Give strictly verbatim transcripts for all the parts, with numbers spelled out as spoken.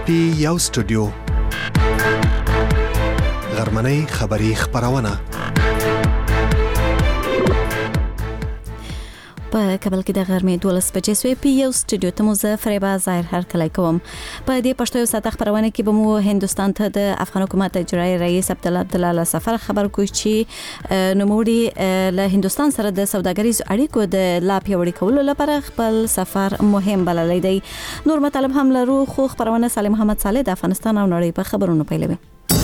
پی یو سټوډیو غرمنۍ خبری خبرونه په کابل کې د غرمې دولس بجې سوې پی یو سټوډیو ته مو زه فریبا ظاهر هر کله کوم په دې پښتو یو ساعت خبرونه کې به مو هندستان ته د افغان حکومت اجرایی رئیس عبدالله عبدالله سفر خبر کوي چې نوموړي له هندستان سره د سوداګریز اړیکو د لا پیاوړي کولو لپاره خپل سفر مهم بللی دی. نور مطالب هم لرو خو خبرونه سالم محمد صالح د افغانستان او نړۍ په خبرونو پیلوي.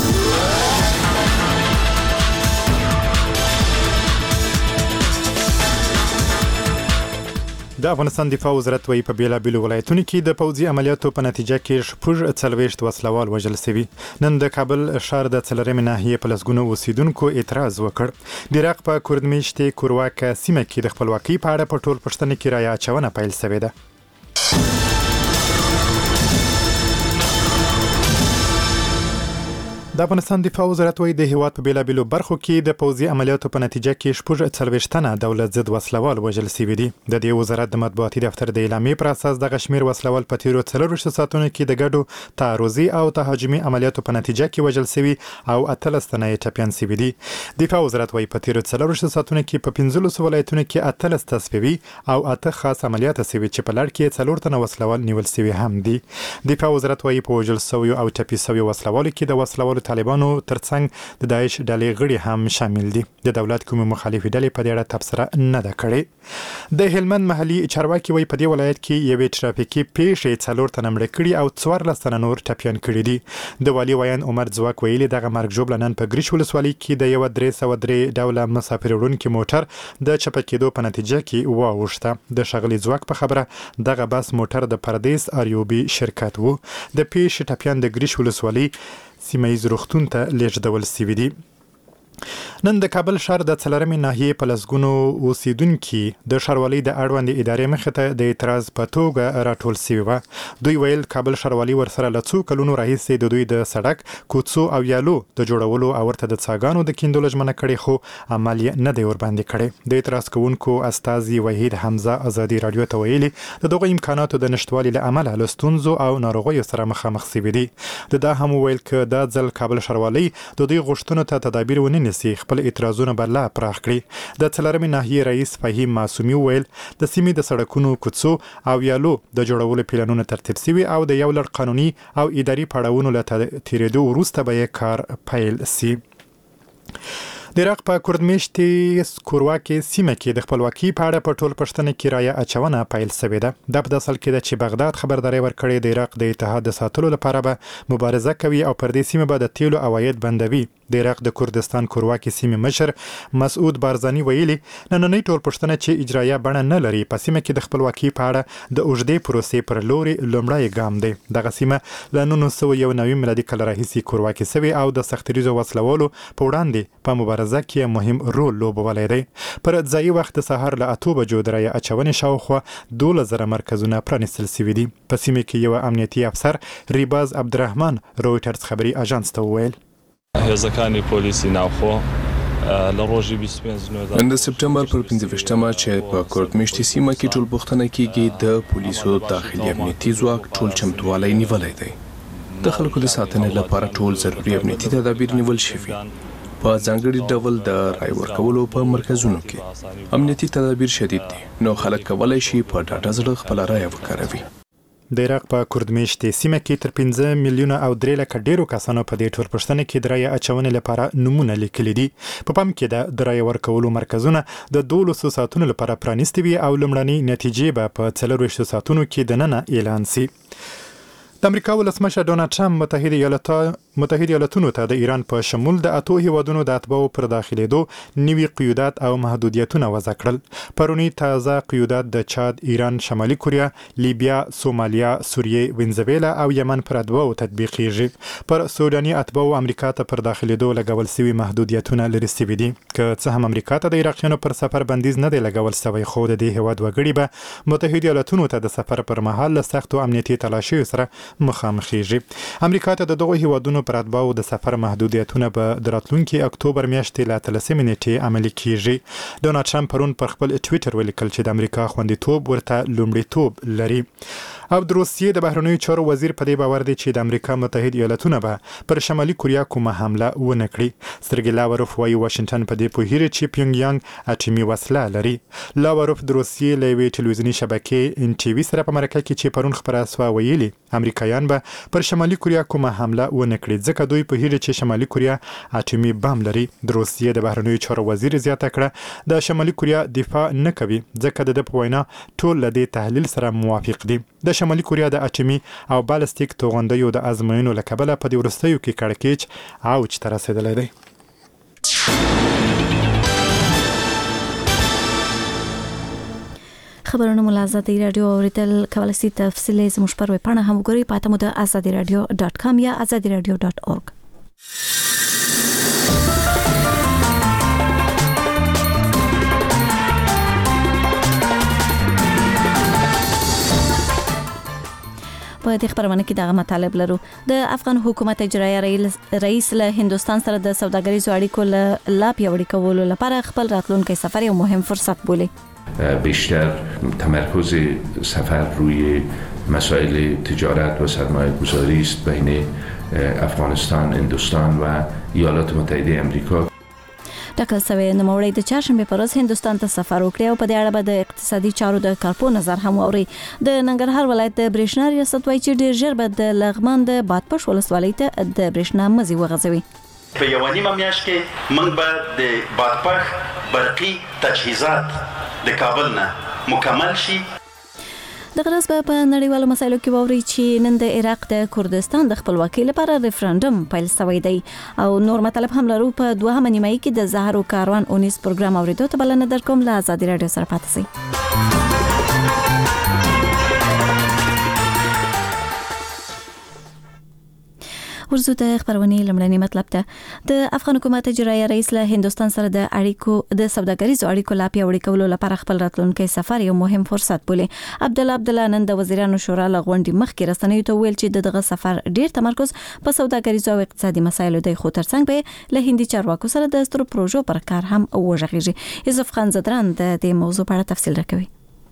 د افغانستان دفاع وزارت وايي په بیلابیلو ولایتونو کې د پوځي عملیاتو په نتیجه کې شپږ څلوېښت وسلوال وژل شوي. نن د کابل ښار د څلورمې ناحیې په لسګونو اوسیدونکو اعتراض وکړ. د عراق په کردمیشتې کورواکه سیمه کې د خپلواکۍ په اړه په ټول پښتنه کې رایه اچونه پیل شوې ده. د افغانستان دفاع وزارت وايي د هیواد په بیلابیلو برخو کې د پوځي عملیاتو په نتیجه کې شپږ څلوېښت تنه دولت ضد وسلوال وژل شوي دي. د دې وزارت د مطبوعاتي دفتر د اعلامیې پر اساس دغه شمیر وسلوال په تیرو څلوېښتو ساعتونو کې د ګډو تعرضي او تهاجمي عملیاتو په نتیجه کې وژل شوي او اتلس تنه یې ټپیان شوي دي. دفاع وزارت وايي په تیرو څلوېښتو ساعتونو کې په پنځلسو ولایتونو کې اتلس تصفیوي او اته خاص عملیات شوي چې په لړ کې څلور تنه وسلوال نیول شوي هم دي. دفاع وزارت وايي په وژل شویو او ټپي شویو وسلوالو کې د وسلوالو طالبانو تر څنګ د داعش ډلې غړي هم شامل دي. د دولت کومې مخالفې ډلې په دې اړه تبصره نه ده کړې. د هلمند محلي چارواکي وايي په دې ولایت کې یوې ټرافیکي پیښې څلور تنه مړه کړي او څوارلس تنه نور ټپیان کړي دي. د والي ویان عمر ځواک ویلي دغه مرګ ژوبله نن په ګریش ولسوالۍ کې د یو درې سوه درې ډوله مسافر وړونکي موټر د چپه کېدو په نتیجه کې واوښته. د ښاغلي ځواک په خبره دغه بس موټر د پردیس اریوبي شرکت وو. د پیښې ټپیان د ګریش ولسوالۍ سیمه ییز روغتون ته لیږدول شوي دي. نن د کابل ښار د څلورمې ناحیې په لسګونو اوسیدونکي د ښاروالۍ د اړوندې ادارې مخې ته د اعتراض په توګه راټول شوي وو. دوی ویل کابل ښاروالۍ ورسره له څو کلونو راهیسې د دوی د سړک، کوڅو او یالو د جوړولو او ورته د څاګانو د کیندلو ژمنه کړې خو عمل یې نه دی ورباندې کړی. د اعتراض کوونکو استازي وحید حمزه ازادي راډیو ته ویلي د دغو امکاناتو د نشتوالي له امله له ستونزو او ناروغیو سره مخامخ شوي دي. د دا هم ویل که دا ځل کابل ښاروالۍ د دوی غوښتنو ته تدابیر ونه نیسي خپل اعتراضونه به لا پراخ کړي. د څلورمې ناحیې رئیس فهیم معصومي ویل د سیمې د سړکونو، کوڅو او یالو د جوړولو پلانونه ترتیب شوي او د یو لړ قانوني او اداري پړاوونو له تیرېدو وروسته به یې کار پیل شي. د عراق په کردمیشتې کورواکې سیمه کې د خپلواکۍ په اړه په ټول پښتنه کې رایه اچونه پیل شوې ده. دا په داسې حال کې ده چې بغداد خبرداری ورکړې د عراق د اتحاد د ساتلو لپاره به مبارزه کوي او پر دې سیمه به د تیلو عواید بندوي. د عراق د کردستان کورواکې سیمې مشر مسعود بارزانی ویلي نننۍ ټول پښتنه چې اجرایه بڼه نه لري په سیمه کې د خپلواکۍ په اړه د اوږدې پروسې پر لوري لومړی ګام دی. دغه سیمه له نولس سوه یو نوي میلادي کال راهیسې کورواکې شوې او د سختریزو وسلوالو په وړاندې په مبارزه کې مهم رول لوبولی دی. پر ځایي وخت د سهار له اتو بجو د رایه اچونې شاوخوا دولس زره مرکزونه پرانیستل شوي دي. په سیمه کې یو امنیتي افسر ریباز عبدالرحمن رویټرز خبري اژانس ته وویل هێزەکانی پۆلیسی ناوخۆ لە ڕۆژی بیست و پێنج نن د سپتمبر پر پنځه ویشتمه چې په کردمیشتې سیمه کې ټول پوښتنه کیږي د پولیسو داخلي امنیتي ځواک ټول چمتووالی نیولی دی. د خلکو د ساتنې لپاره ټول ضروري امنیتي تدابیر نیول شوي. په ځانګړي ډول د رای ورکولو په مرکزونو کې امنیتي تدابیر شدید دي نو خلک کولی شي په ډاډه زړه خپله رایه وکاروي. د عراق په کردمیشتې سیمه کې تر پنځه میلیونه او درې لکه ډیرو کسانو په دې ټول پښتنه کې د رایه اچونې لپاره نومونه لیکلي دي. په پام کې ده د رایه ورکولو مرکزونه د دولسو ساعتونو لپاره پرانیستي وي او لومړنۍ نتیجې به په څلرویشتو ساعتونو کې دننه اعلان شي. د امریکا ولسمشر ډونالډ ټرمپ متحده ایالاتو متحده ایالاتونو ته د ایران په شمول د اتو هیوادونو د اتباعو پر داخلېدو نوي قیودات او محدودیتونه وضع کړل. پرونی تازه قیودات د چاد، ایران، شمالي کوریا، لیبیا، سومالیا، سوریه، وینزویلا او یمن پر اتباعو تطبیقیږي. پر سوداني اتباعو امریکا ته پر داخلېدو لګول شوي محدودیتونه لرې شوي دي. که څه هم امریکا ته د عراقیانو پر سفر بندیز نه دی لګول شوی خو د دې هیواد وګړي به متحده ایالاتونو ته د سفر پر مهال له سختو امنیتي تلاشیو سره مخامخېږي. امریکا ته د دغو هیوادونو پر اتباعو د سفر محدودیتونه به د راتلونکي اکتوبر میاشتې له اتلسمې نیټې عملي کیږي. ډونالډ ټرمپ پرون پر خپل ټویټر ولیکل چې د امریکا خوندیتوب ورته لومړیتوب لري. او د روسیې د بهرنیو چارو وزیر په دې باور دی چې د امریکا متحد ایالتونه به پر شمالي کوریا کومه حمله ونه کړي. سرګی لاوروف وايي واشنگټن په دې پوهیږي چې پیونګ یانګ اټومي وسله لري. لاوروف د روسیې له یوې ټلویزیوني شبکې ان ټي وي سره په مرکه کې چې پرون خبره سوه ویلي امریکایان به پر شمالي کوریا کومه حمله ونه کړي ځکه دوی پوهیږي چې شمالي کوریا اټومي بم لري. د روسیې د بهرنیو چارو وزیر زیاته کړه د شمالي کوریا دفاع نه کوي ځکه د په وینا ټول له دې تحلیل سره موافق دي. د شمالي کوریا د اټومي او بالستیک توغندیو د ازموینو له کبله په دې وروستیو کې کړکېچ اوج ته رسېدلی دی. خبرونه مو له ازادي رادیو اوریدل کولی شئ. تفصیل زموږ پر ویب پاڼه هم وګورئ. پاته مو د ازادي رادیو ډاټ کام یا ازادي رادیو ډاټ اورګ. په دې خبرونه کې دغه مطالب لرو. د افغان حکومت اجرایي رئیس له هندستان سره د سوداګریزو اړیکو لا پیاوړي کولو لپاره خپل راتلونکي سفر یو مهم فرصت بولي. بیشتر تمرکز سفر روی مسائل تجارت و سرمایه گذاری است بین افغانستان، هندوستان و ایالات متحده امریکا. ټاکل شوی نوموړی د چهارشنبه پر ورځ هندستان ته سفر وکړ او په دې اړه به د اقتصادي چارو د کارپو نظر هم واوري. د ننګرهار ولایت د برېښنا ریاست وایي چې ډېر ژر به د لغمان د بادپش ولسوالۍ ته د برېښنا مزي وغځوي. په یو نیمه میاشت کې موږ به د بادپش برقي تجهیزات د کابل نه مکمل شي. د غرض په نړیوالو مسایلو کې ووري چې نن د عراق د کردستان د خپلواکۍ لپاره ریفرندوم پیل شوی دی او نور مطلب هم لرو. په دوهمه نیمایي کې د زهرو کاروان اونیس پروګرام اوریدو ته بلنه درکوم. له ازادي رادیو سره پاتې شئ. ورزو د خبرونې لمړنی مطلب ته د افغان حکومت اجرایي رئیس له هندستان سره د اړیکو د سوداګریزو اړیکو لا پیاوړي کولو لپاره خپل راتلونکي سفر یو مهم فرصت بولي. عبد الله عبد الله نن د وزیرانو شورا له غونډې مخکې رسنیو ته ویل چې دغه سفر ډیر تمرکز په سوداګریزو او اقتصادي مسایلو دی، خو ترڅنګ به له هندي چارواکو سره د سترو پروژو پر کار هم وژغېږي. یوسف خان زدران د دې موضوع په اړه تفصیل راکوي.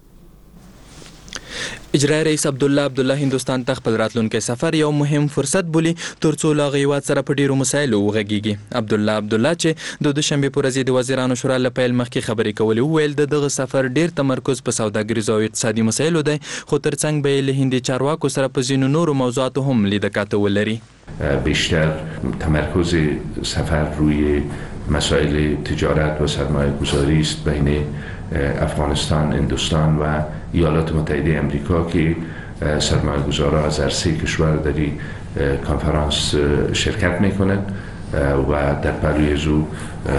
اجرایي رئیس عبد الله عبد الله هندستان ته خپل راتلونکي سفر یو مهم فرصت بولي ترڅو له هیواد سره په ډیرو مسایلو وغږیږي. عبد الله عبد الله چې د دوشنبه پر ورځ د وزیرانو شورا له پیل مخکې خبرې کولې ویل د دغه سفر ډیر تمرکز په سوداګریزو او اقتصادي مسایلو دی، خو ترڅنګ به له هندي چارواکو سره په ځینو نورو موضوعاتو هم لیدکاته ولري. بیشتر تمرکز سفر روی مسائل تجارت و سرمایه گذاری است بین افغانستان، هندوستان و ایالات متحده امریکا که سرمایه گذارا از هر سه کشور در این کنفرانس شرکت میکنند و در پهلوی از او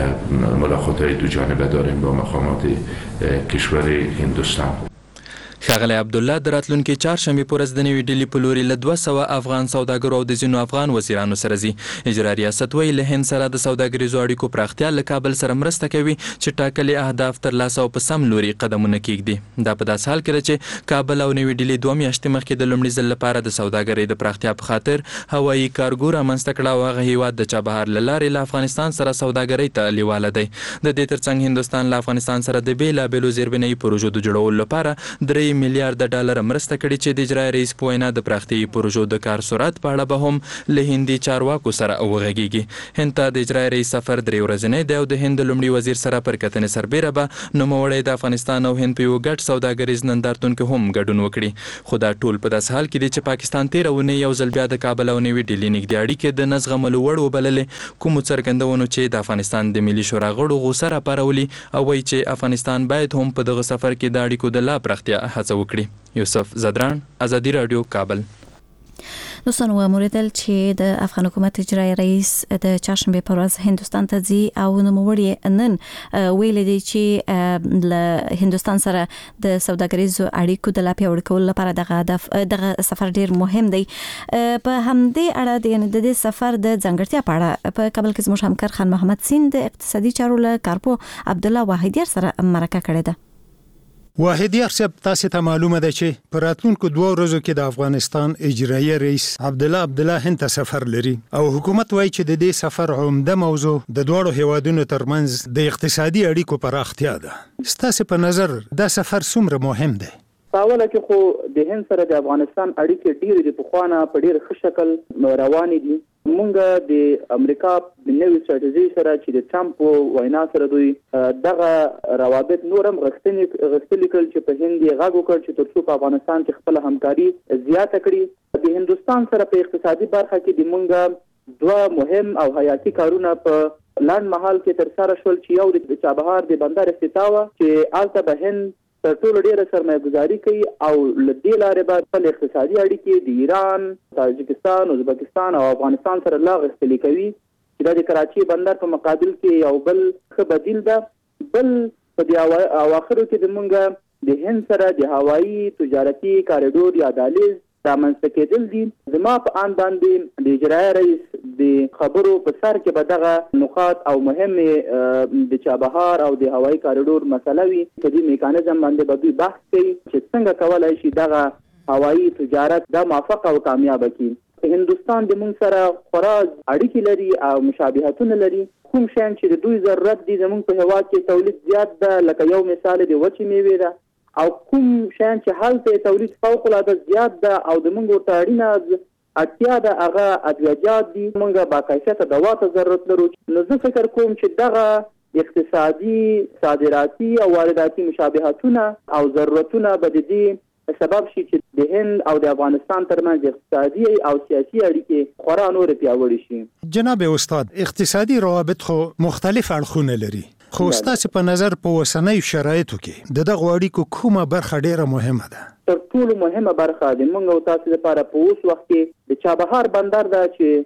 ملاقات های دو جانبه داریم با مقامات کشور هندوستان. ښاغلی عبدالله د راتلونکي چهارشنبې په ورځ د نوې ډیلي په لوري له دوه سوه افغان سوداګرو او د ځینو افغان وزیرانو سره ځي. اجرا ریاست وایي له هند سره د سوداګریزو اړیکو پراختیا له کابل سره مرسته کوي چې ټاکلي اهداف ترلاسه او په سم لوري قدمونه کیږدي. دا په داسې حال کې ده چې کابل او نوې ډیلي دوه میاشتې مخکې د لومړي ځل لپاره د سوداګرۍ د پراختیا په خاطر هوایي کارګو رامنځته کړه او هغه هیواد د چابهار له لارې له افغانستان سره سوداګرۍ ته لیواله دی. د دې ترڅنګ هندوستان له افغانستان سره د بېلابېلو زیربنایي پروژو د جوړولو لپاره درې میلیارډ ډالر مرسته کړې چې د اجرایي رئیس په وینا د پراختیایي پروژو د کار سرعت په اړه به هم له هندي چارواکو سره وغږیږي. هند ته د اجرایي رئیس سفر درې ورځنی دی او د هند لومړي وزیر سره پر کتنې سربیره به نوموړی د افغانستان او هند په یو ګډ سوداګریز نندارتون کې هم ګډون وکړي. خو دا ټول په داسې حال کې دی چې پاکستان تېره اونۍ یو ځل بیا د کابل او نوې ډیلي نږدې اړیکې د نه زغملو وړ وبللې، کومو څرګندونو چې د افغانستان د ملي شورا غړو غوسه راپارولي او وایي چې افغانستان باید هم په دغه سفر کې د اړیکو د لا پراختیا هڅه وکړي. یوسف زدران، ازادي رادیو، کابل. دوستان وموریدل چې د افغان حکومت اجرایي رئیس د چهارشنبه پر ورځ هندستان ته ځي او نوموړی نن ویل دی چې له هندستان سره د سوداګریزو اړیکو د لا پیاوړي کولو لپاره دغه هدف دغه سفر ډیر مهم دی. په همدې اړه د دې سفر د ځانګړتیا په اړه په کابل کې زموږ همکار خان محمد سین د اقتصادي چارو له کارپو عبد الله واحدیار سره مرکه کړې ده. واحد یار صاحب تاسو ته معلومه ده چې په راتلونکو دوه ورځو کې د افغانستان اجرایي رئیس عبدالله عبدالله هند ته سفر لري او حکومت وایي چې د دې سفر عمده موضوع د دواړو هیوادونو ترمنځ د اقتصادي اړیکو پراختیا ده. ستاسو په نظر دا سفر څومره مهم دی؟ په اوله کې خو د هند سره د افغانستان اړیکې ډېرې د پخوانه په ډېر ښه شکل روانې دي. مونږ د امریکا د نوې ستراتیژۍ سره چې د ټرمپ وینا سره دوی دغه روابط نورم غښتلي کړل چې په هند یې غږ وکړ چې تر څو په افغانستان کې خپله همکاري زیاته کړي. د هندوستان سره په اقتصادي برخه کې د مونږ دوه مهم او حیاتي کارونه په لنډ مهال کې ترسره شول چې یو د چابهار د بندر افتتاح وه چې هلته به هند تر ټولو ډیره سرمایه گذاري کوي او له دې لارې به خپل اقتصادي اړیکې د ایران، تاجکستان، ازبکستان او افغانستان سره لا غښتلي کوي چې دا د کراچي بندر په مقابل کې یو بل ښه بدیل ده. بل په دې اواخرو کې د مونږ د هند سره د هوایي تجارتي کاریډور یا دهلیز رامنځته کېدل دي. زما په آن باندې د اجرایي رئیس د خبرو په سر کې به دغه نقاط او مهمې د چابهار او د هوایي کاریډور مسله وي. په دې میکانیزم باندې به دوی بحث کوي چې څنګه کولی شي دغه هوایي تجارت دا موفق او کامیابه کړي. هندوستان د موږ سره خورا اړیکې لري او مشابهتونه لري. کوم شیان چې د دوی ضرورت دي زموږ په هېواد کې تولید زیات ده، لکه یو مثال د وچې میوې ده، او کوم شیان چې هلته تولید فوق العاده زیات ده او د موږ ورته اړینه اړتیا ده هغه ادویجات دي. موږ با کیفیته دوا ته ضرورت لرو. نو زه فکر کوم چې دغه اقتصادي، صادراتي او وارداتي مشابهتونه او ضرورتونه به د دې سبب شي چې د هند او د افغانستان ترمنځ اقتصادي او سیاسي اړیکې خورا نور پیاوړې شي. جناب استاد، اقتصادي روابط خو مختلف اړخونه لري، خو ستاسو په نظر په اوسنیو شرایطو کې د دغو اړیکو کومه برخه ډیره مهمه ده؟ تر ټولو مهمه برخه د موږ او تاسو لپاره په اوس وخت کې د چابهار بندر ده چې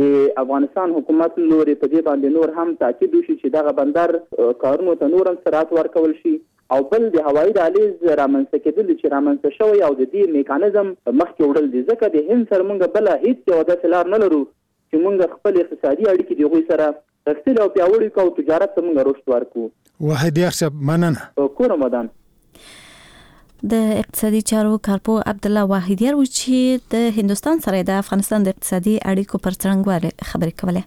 د افغانستان حکومت لوري په دې باندې نور هم تاکید وشي چې دغه بندر کارونو ته نور هم سرعت ورکول شي. او بل د هوایي دهلیز رامنځته کېدل چې رامنځته شوی او د دې میکانیزم مخکې وړل دي، ځکه د هند سره موږ بله هېڅ یوه داسې لار نه لرو چې موږ خپل اقتصادي اړیکې د هغوی سره غښتلي او پیاوړي کړو او تجارت ته موږ رشد ورکړو. واحد یار صاحب مننه. کور مدان. د اقتصادي چارو کارپو عبدالله واحدیار و چې د هندوستان سره د افغانستان د اقتصادي اړیکو پر څرنګوالي خبرې کولې.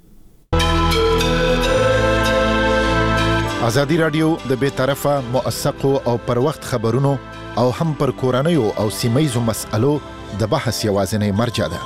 ازادي رادیو د بې طرفه، موثقو او پر وخت خبرونو او هم پر کورنیو او سیمایزو مسألو د بحث یوازینی مرجع ده.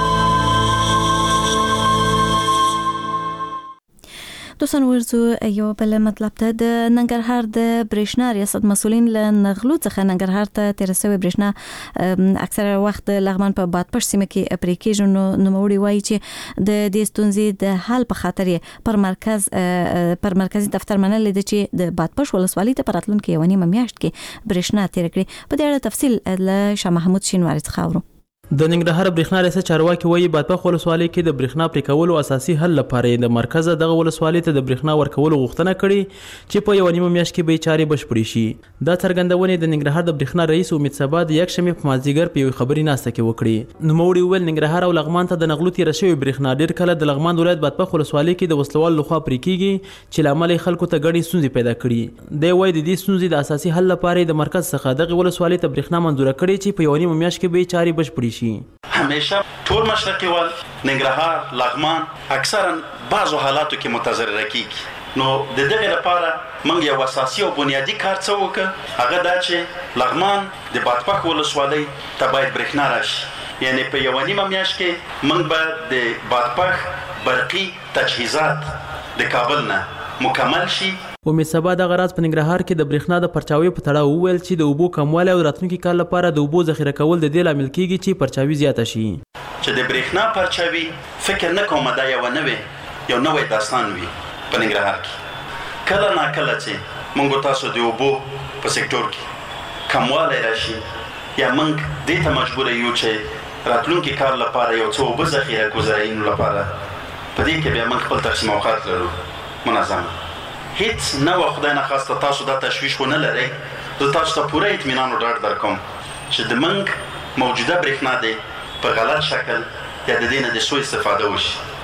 دوستان ورزو یو بل مطلب ته د ننګرهار د برېښنا ریاست مسولین له نغلو څخه ننګرهار ته تیر شوی برېښنا اکثره وخت لغمان په بادپش سیمه کې پریکېږي. نو نوموړي وایي چې د دې ستونزې د حل په خاطر پر مرکز پر مرکزی دفتر منلې ده چې د بادپش ولسوالۍ ته پراتلونکو یو نیمه میاشت کې برېښنا تیر کړي. په دې اړه تفصیل له شاه محمود شینواری څخه اورو. د ننګرهار برېښنا ریاست چارواکي وایي بادپخ ولسوالۍ کې د برېښنا پرې کولو اساسي حل لپاره د مرکزه دغه ولسوالۍ ته د برېښنا ورکولو غوښتنه کړې چې په یو نیمه میاشت کې به چارې بشپړې شي. دا څرګندونې د ننګرهار د برېښنا رئیس امید سبا د یکشنبې په مازدیګر په یوې خبري ناسته کې وکړې. نوموړي وویل ننګرهار او لغمان ته د نغلو تېره شوې برېښنا ډېر کله د لغمان ولایت بادپخ ولسوالۍ کې د وسلوالو لخوا پرې کېږي چې له امله خلکو ته ګڼې ستونزې پیدا کړي. دی وایي د دې ستونزې د اساسي حل لپاره د مرکز څخه دغه ولسوالۍ ته برېښنا منظوره کړې چې په یو نیمه میاشت کې به چارې بشپړې شي. همیشه ټول مشرقي ول ننګرهار، لغمان اکثرا بعضو حالاتو کې متضرره کیږي. نو د دغه لپاره موږ یو اساسي او بنیادی کار څه وکړ، هغه دا چې لغمان د بادپخ ولسوالۍ ته باید برېښنا راشي. یعنی په یو نیمه میاشت کې موږ به د بادپخ برقي تجهیزات د کابل نه مکمل شي. امید سبا د غراز په ننګرهار کې د برېښنا د پرچاوي په تړاو وویل چې د اوبو کموالی او راتلونکي کال لپاره د اوبو ذخیره کول د دې لامل کیږي چې پرچاوي زیاته شي. چې د برېښنا پرچاوي فکر نه کوم دا یو نوې یو نوې داستان وي په ننګرهار کې. کله ناکله چې موږ تاسو د اوبو په سکتور کې کموالی راشي یا موږ دې ته مجبور یو چې راتلونکي کال لپاره یو څه اوبه ذخیره کړو زراعینو لپاره، په دې کې بیا موږ خپل تقسیم اوقات لرو منظم. هیڅ نه و خدای نخواسته تاسو دا تشویش ونه لرئ. زه تاسو ته پوره اطمینان او ډاډ درکوم چې د موږ موجوده برېښنا دی په غلط شکل یا د دې نه د سوء استفاده وشي.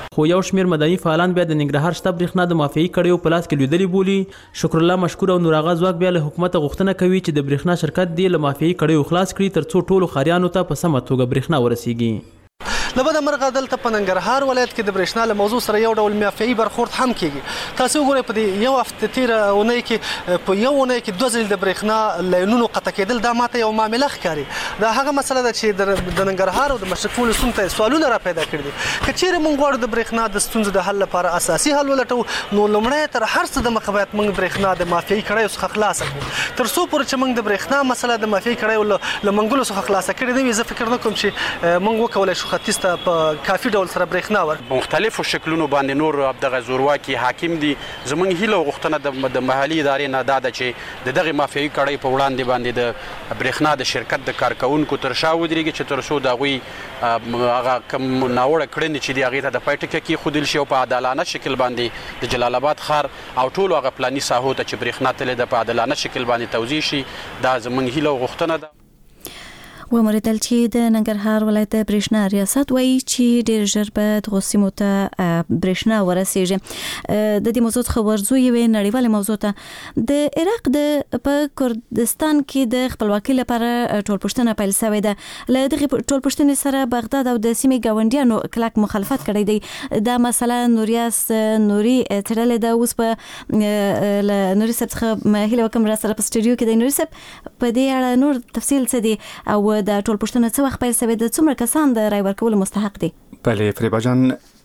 خو یو شمیر مدني فعالان بیا د ننګرهار شته برېښنا د مافیایي کړیو په لاس کې لیدلې بولي. شکر الله مشکور او نور آغا ځواک بیا له حکومت غوښتنه کوي چې د برېښنا شرکت دی له مافیایي کړیو خلاص کړي ترڅو ټولو ښاریانو ته په سمه توګه برېښنا ورسیږي. له بده مرغه دلته په ننګرهار ولایت کې د برېښنا له موضوع سره یو ډول مافیایي برخورد هم کیږي. تاسو وګورئ په دې یو هفته تیره اونۍ کې په یو اونۍ کې دوه ځلې د برېښنا لاینونو قطع کېدل دا ماته یو معامله ښکاري. دا هغه مسله ده چې د ننګرهار او د مشرق ولسونو ته سوالونه را پیدا کړي دي. که چیرې موږ غواړو د برېښنا د ستونزو د حل لپاره اساسي حل ولټوو نو لومړی تر هر څه دمخه باید موږ برېښنا د مافیایي کړیو څخه خلاصه کړو. تر څو پورې چې موږ د برېښنا مسله د مافیایي کړیو له منګولو څخه خلاصه کړې نه وي زه فکر نه کوم چې موږ وکولی شو ختیځ ته په کافي ډول سره برېښنا ور مختلفو شکلونو باندې نور دغه زورواکي حاکم دي. زمونږ هیله او غوښتنه د محلي ادارې نه دا ده چې د دغه مافیایي کړۍ په وړاندې باندې د برېښنا د شرکت د کارکوونکو تر شا ودرېږي چې تر څو د هغوی هغه کوم ناوړه کړنې چې دي هغې ته د پای ټکی کېښودل شي او په عادلانه شکل باندې د جلال آباد ښار او ټولو هغه پلاني ساحو ته چې برېښنا تللې ده په عادلانه شکل باندې توزیع شي. دا زمونږ هیله او غوښتنه ده. وموریدل چې د ننګرهار ولایت برېښنا ریاست وایي چې ډېر ژر به دغو سیمو ته برېښنا ورسیږي. د دې موضوع څخه ورځو یوې نړیوالې موضوع ته د عراق د په کردستان کې د خپلواکۍ لپاره ټولپوښتنه پیل شوې ده. له دغې ټولپوښتنې سره بغداد او د سیمې ګاونډیانو کلک مخالفت کړی دی. دا مسله نوریاس نوري تړلې ده. اوس په له نوري صاحب څخه هیله وکړم را سره په سټوډیو کې دی. نوري صاحب په دې اړه نور تفصیل څه دی او د ټولپوښتنه څه وخت پیل شوې ده؟ څومره کسان د رای ورکولو مستحق دي؟ بله فریبا جان،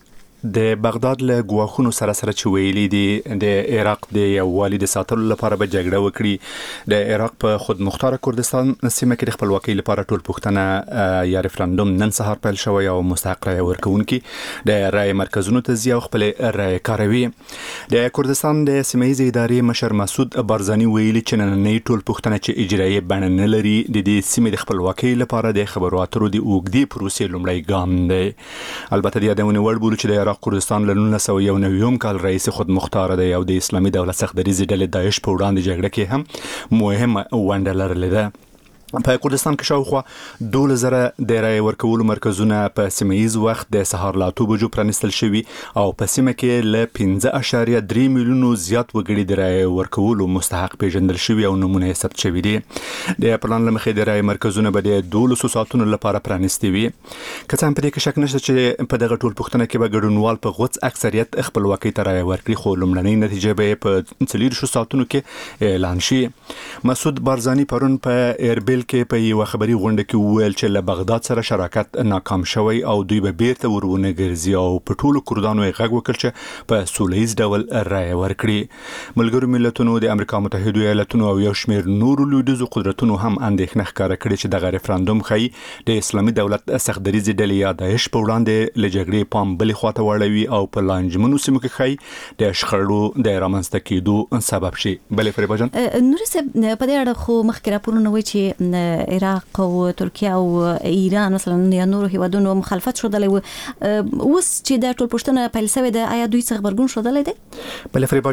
د بغداد له ګواښونو سره سره چې ویلي دي د عراق د یووالي د ساتلو لپاره به جګړه وکړي. د عراق په خود مختار کردستان سیمه کې د خپلواکۍ لپاره ټولپوښتنه یا ریفرندوم نن سهار پیل شوی او مستحق رای ورکوونکي د رای مرکزونو ته ځي او خپل رای کاروي. د کردستان د سیمه ییزې ادارې مشر مسعود بارزاني ویلي چې نننۍ ټولپوښتنه چې اجرایي بڼه نه لري د دې سیمې د خپلواکۍ لپاره د خبرو اترو د اوږدې پروسې لومړی ګام دی. البته د یادونې وړ بولو چې د عراق کردستان له نولس سوه یو نوي کال رئیس خود مختار دی او د اسلامي دولت څخه دریځي ډلې داعش په وړاندې جګړه کې هم مهمه ونډه لرلې ده. په کردستان کې شاوخوا دوله زره د رای ورکولو مرکزونه په سیمه‌ییز وخت د سهار له اتو بجو پرانیستل شوي او په سیمه کې له پنځه اعشاریه درې میلیونو زیات وګړي د رای ورکولو مستحق پیژندل شوي او نمونه یې ثبت شوي دي. د پلان له مخې د رای مرکزونه به د دولسو ساعتونو لپاره پرانیستي وي. که څه هم په دې کې شک نشته چې په دغه ټولپوښتنه کې به ګډونوال په غوڅ اکثریت خپلواکۍ ته رای ورکړي، خو لومړنۍ نتیجه به په څلېرویشتو ساعتونو کې اعلان شي. مسعود بارزاني پرون په ایربیل کې په یو خبري غونډه کې وویل چې له بغداد سره شراکت ناکام شوی او دوی به بیرته ورونه ګرځي او په ټولو کردانو یې غږ وکړ چې په سولیز ډول رای ورکړي. ملګرو ملتونو د امریکا متحده ایالاتونو او یو شمېر نورو لویدیځو قدرتونو هم اندېښنه ښکاره کړې چې دغه ریفرندوم ښایي د اسلامي دولت سخت دریځي ډلې یا داعش په وړاندې له جګړې پام بلې خواته واړوي او په لانجمنو سیمو کې ښایي د شخړو د رامنځته کېدو سبب شي. بلې فریبا جان، نوري صاحب په دې اړه خو مخکې راپورونه وایي چې عراق او ترکیه او ایران مثلا یا نورو هیوادونو مخالفت شودلی و. اوس چې دا ټولپوښتنه پیل شوې ده آیا دوی څه غبرګون شودلی دی؟ بله فریبا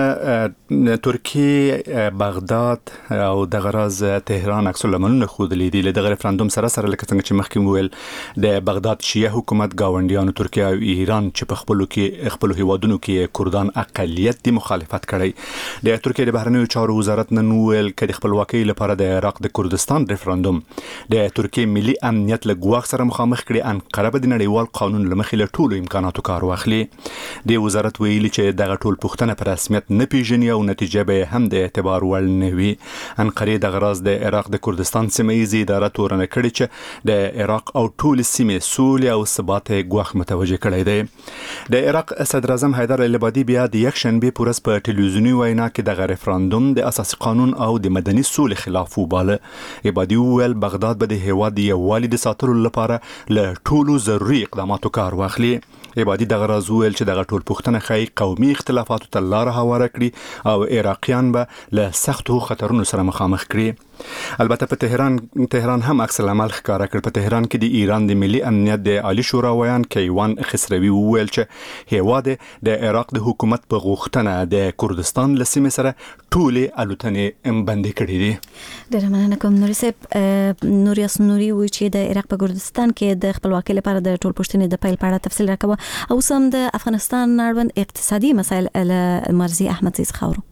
جان، ترکیه، بغداد او دغه راز تهران عکس العملونه ښودلي دي. له دغه ریفرندوم سره سره لکه څنګه چې مخکې وویل د بغداد شیعه حکومت ګاونډیانو ترکیه او ایران چې په خپلو کې خپلو هیوادونو کې کردان اقلیت دي مخالفت کړی. د ترکیه د بهرنیو چارو وزارت نن وویل چې د خپلواکۍ لپاره د عراق د کردستان ریفرندوم د ترکیه ملي امنیت له ګواښ سره مخامخ کړي. انقره به د نړیوال قانون له مخې له ټولو امکاناتو کار واخلي. د وزارت ویلي چې دغه ټولپوښتنه په رسمیت نه پیژني او نتیجه به هم د اعتبار وړ نه وي. انقرې دغه راز د عراق د کردستان سیمه ییزې اداره تورنه کړې چې د عراق او ټولې سیمې سولې او ثبات ګواښ متوجه کړی دی. د عراق صدر اعظم حیدر العبادي بیا د یکشنبې په ورځ په ټلویزیوني وینا کې دغه ریفرندوم د اساسي قانون او د مدني سولې خلاف وباله. عبادي وویل بغداد به د هیواد د یووالي د ساتلو لپاره له ټولو ضروري اقداماتو کار واخلي. عبادي دغه راز وویل چې دغه ټولپوښتنه ښایي قومي اختلافاتو ته لاره هواره کړي او عراقیان به له سختو خطرونو سره مخامخ کړي. البته په تهران تهران هم عکس العمل ښکارا کړ. په تهران کې د ایران د ملي امنیت د عالی شورا ویان کیوان خسروی وویل چې هیواد د عراق د حکومت په غوښتنه د کردستان له سیمې سره ټولې الوتنې بندې کړې دي. ډېره مننه کوم نوري صاحب. نوري اسنوري وی چې د عراق په کردستان کې د خپلواکۍ لپاره د ټول پښتنې د پیل په اړه تفصیل راکوه او سم د افغانستان اړوند اقتصادي مسایل له مرزي احمد عزیز خاورو.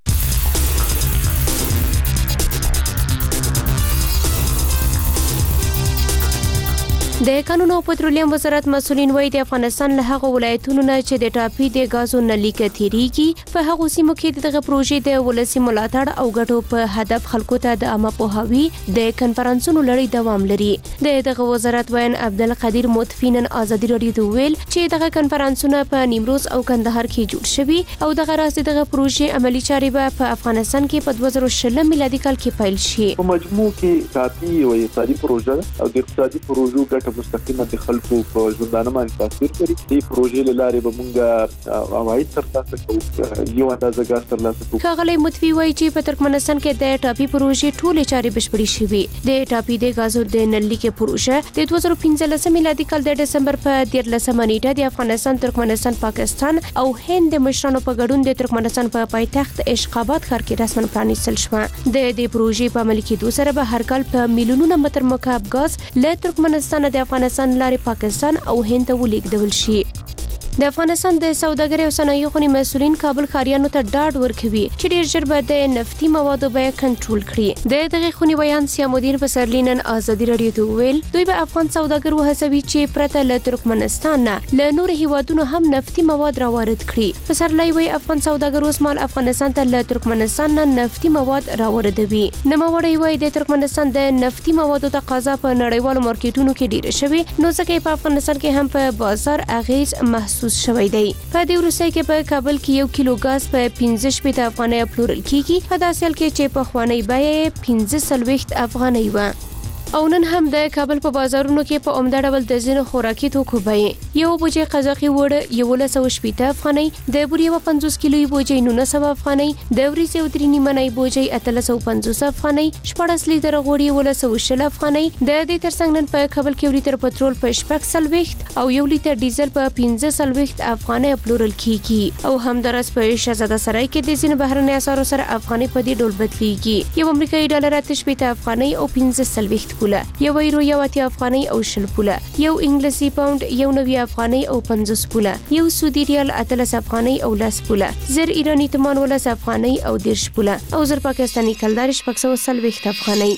د قانون او پټرولیم وزارت مسولین وایي د افغانستان له هغه ولایتونو نه چې د ټاپي د غازو نلیک تیریږي په هغه سیمو کې دغه پروژې د ولسی ملاتړ او ګټو په هدف خلکو ته د عامه پوهاوي د کنفرانسونو لړۍ دوام لري. د دغه وزارت وین عبدالقدیر متفینن ازادي رادیو ته ویل چې دغه کنفرانسونه په نیمروز او کندهار کې جوړ شوي او دغه راز دغه پروژې عملی چارې به په افغانستان کې په دوه زره شل میلادي کال کې پیل شي. په مجموع کې ټاپي یو اقتصادي پروژه او د اقتصادي پروژو ګټه مستقیمه د خلکو په ژوندانه باندې تاثیر کوي. دې پروژې له لارې به موږ عواید ترلاسه کوو، یو اندازه ګاز ترلاسه کوو. ښاغلی متفي وایي چې په ترکمنستان کې د ټاپي پروژې ټولې چارې بشپړې شوې. د ټاپي د غازو د نلیکې پروژه د دوه زره پنځلس میلادي کال د ډسمبر په دیارلسمه نیټه د افغانستان، ترکمنستان، پاکستان او هند د مشرانو په ګډون د ترکمنستان په پایتخت اشقاباد ښار کې رسماً پرانیستل شوه. د دې پروژې په عملي کېدو سره به هر کال په میلیونونو متر مکعب غاز له ترکمنستان د افغانستان لارې پاکستان او هند ته ولیږدول شي. د افغانستان د سوداګرۍ او صنایعو خونې مسؤلین کابل ښاریانو ته ډاډ ورکوي چې ډېر ژر به د نفتي موادو بیه کنټرول کړي. د دغې خونې ویان سیامالدین پسرلي نن ازادي راډیو ته وویل دوی به افغان سوداګر وهڅوي چې پرته له ترکمنستان نه له نورو هیوادونو هم نفتي مواد راوارد کړي. پسرلي وایي افغان سوداګر اوس مهال افغانستان ته له ترکمنستان نه نفتي مواد راوردوي. نوموړی وایي د ترکمنستان د نفتي موادو تقاضا په نړیوالو مارکیټونو کې ډېره شوې، نو ځکه په افغانستان کې هم په بازار اغیز محسوس شوی دی. په دې وروسته کې په کابل کې یو کیلو غاز په پنځه شپېته افغانۍ پلورل کیږي، په داسې حال کې چې په خوانۍ بیه پنځه څلوېښت افغانۍ وه. او نن هم د کابل په بازارونو کې په عمده ډول د ځینو خوراکي توکو بیې یو بوجۍ قزاقي وړه یولس سوه شپېته افغانۍ، د بورې یوه پنځوس کیلویي بوجۍ نولس سوه افغانۍ، د وریځې او درې نیمنۍ بوجۍ اتلس سوه پنځوس افغانۍ، شپاړس لیتره غوړي یولس سوه شل افغانۍ. د دې ترڅنګ نن په کابل کې یو لیتر پټرول په شپږ څلوېښت او یو لیتر ډیزل په پنځه څلوېښت افغانۍ پلورل کیږي. او همداراز په شهزاده سرای کې د ځینو بهرنۍ اسعارو سره افغانۍ په دې ډول بدلیږي. یو امریکایي ډالر اته شپېته افغانۍ او پنځه څلوېښت پوله، یو یورو یو اتیا افغانۍ او شل پوله، یو انګلیسي پاوند یو نوي افغانۍ او پنځوس پوله، یو سعودي ریال اتلس افغانۍ او لس پوله، زر ایرانی تومان ولس افغانۍ او دېرش پوله او زر پاکستاني کلدار شپږ سوه څلوېښت افغانۍ.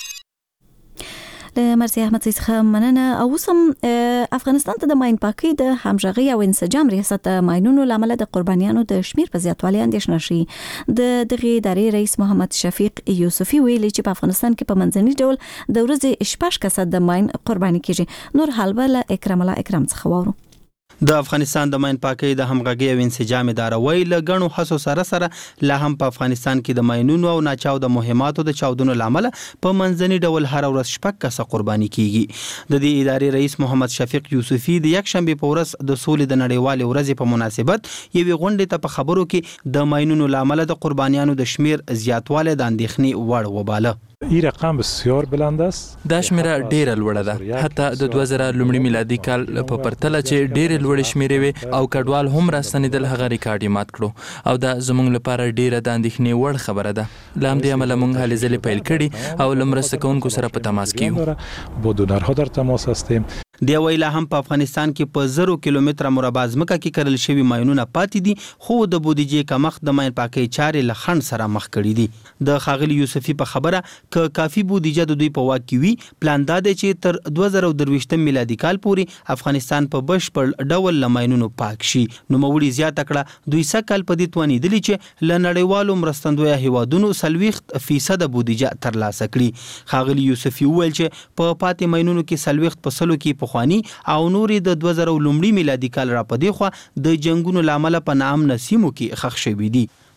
له مرزي احمد عزیز څخه مننه. او سم افغانستان ته د ماین پاکي د همغږي او انسجام ریاست ماینونو لامل د قربانیانو د شمیر په زیاتوالي اندېښنه شي. د دغه ادارې رئیس محمد شفیق یوسفي ویلي چې په افغانستان کې په منځني ډول د ورځې شپږ کسه د ماین قرباني کیږي. نور حال بل اکرام الله اکرام څخه وورو. د افغانستان د ماین پاکۍ د همغږي او انسجام اداره وایي له ګڼو هڅو سره سره لا هم په افغانستان کې د ماینونو او ناچاو د مهماتو د چاودنو لامل په منځني ډول هر ورځ شپږ کسه قرباني کیږي. د دې ادارې رئیس محمد شفیق یوسفي د یک شنبه په ورځ د سولې د نړیوالې ورځې په مناسبت یوې غونډې ته په خبرو کې د ماینونو لامل د قربانیانو د شمیر زیاتوالی د اندېښنې وړ وباله. این رقم بسیار بلند است. دا شمیره ډیره لوړه ده، حتی د دوه زره لومړي میلادي کال په پرتله چې ډیره لوړې شمیرې وي او کډوال هم راستنېدل هغه ریکارډ یې مات کړو او دا زموږ لپاره ډیره د اندېښنې وړ خبره ده. له همدې امله موږ هلې ځلې پیل کړي او له مرسته کوونکو سره په تماس کې یو. با دونرها در تماس هستیم. دی ویلا هم په افغانستان کې په زرو کیلومتره مربع ځمکه کې کرل شوی ماینونه پاتې دي، خو د بودیجې کمښت د ماین پاکۍ چارې له خنډ سره مخ کړي دي. د ښاغلي یوسفي په خبره ک کافي بودیجه د دوی په واک کې وي، پلان دا دی چې تر دوه زره درویشتم میلادي کال پورې افغانستان په بشپړ ډول له ماینونو پاک شي. نوموړي زیاته کړه دوی سږ کال په دې توانېدلي چې له نړیوالو مرستندویه هیوادونو څلوېښت فیصده بودیجه ترلاسه کړي. ښاغلي یوسفي وویل چې په پاتې ماینونو کې څلوېښت په سلو کې پخواني او نورې د دوه زره لومړي میلادي کال را پدې خو د جنگونو لامل په نامنه سیمو کې ښخ شوي دي.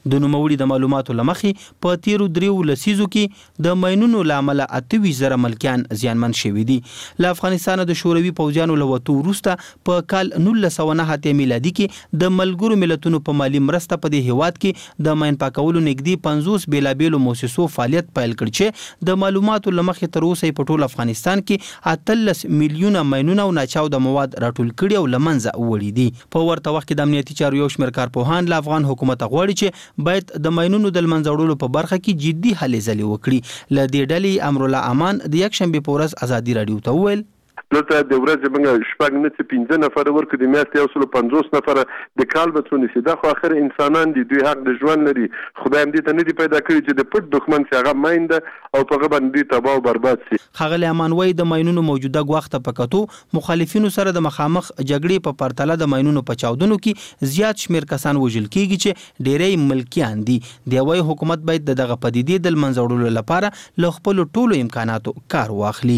د نوموړي د معلوماتو لمخې په تیرو دریو لسیزو کې د ماینونو لامل اته زره ملکیان زیانمن شوي دي. له افغانستان د شوروي پوځیانو له وتو وروسته په کال نولس سوه نهه اتیا میلادي کې د ملګرو ملتونو په مالي مرسته په دې هیواد کې د ماین پاکولو نږدې پنځوس بیلابیلو مؤسسو فعالیت پیل کړ چې د معلوماتو لمخې تر اوسه په ټول افغانستان کې اتلس میلیونه ماینونه او ناچاوده مواد راټول کړي او له منځه وړي دي. په ورته وخت کې د امنیتي چارو یو شمېر کارپوهان له افغان حکومت غواړي چې باید د ماینونو د له منځه وړلو په برخه کې جدي هلې ځلې وکړي. له دې ډلې امرالله امان د یکشنبې په ورځ ازادي راډیو ته وویل دلته د ورځې موږ شپږ نه څه پنځه نفره ورکړو، د میاشتې یو سل پنځوس نفره د کال به څو نیسي. دا خو اخر انسانان دي، دوی حق د ژوند لري. خدای هم دې ته نه دي پیدا کړي چې د پټ دښمن چې هغه ماین ده او په هغه باندې دوی تباه او برباد شي. ښاغلی امان وایي د ماینونو موجوده ګواښ ته په کتو مخالفینو سره د مخامخ جګړې په پرتله د ماینونو په چاودنو کې زیات شمېر کسان وژل کېږي چې ډېری ملکیان دي. دی وایي حکومت باید د دغه پدیدې د له منځه وړلو لپاره له خپلو ټولو امکاناتو کار واخلي.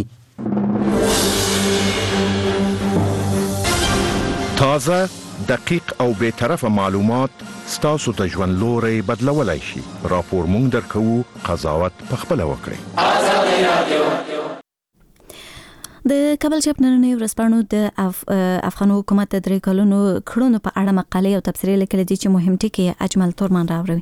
تازه، دقیق او بی‌طرفه معلومات ستاسو ته ژوند لوری بدلولی شي. راپور مونږ درکوو، قضاوت پخپله وکړئ. د کابل چاپ نننۍ ورځپاڼو د اف افغان حکومت د درې کلونو کړنو په اړه مقالې او تبصرې لیکلي دي چې مهم ټکي اجمل تورمان راوړي.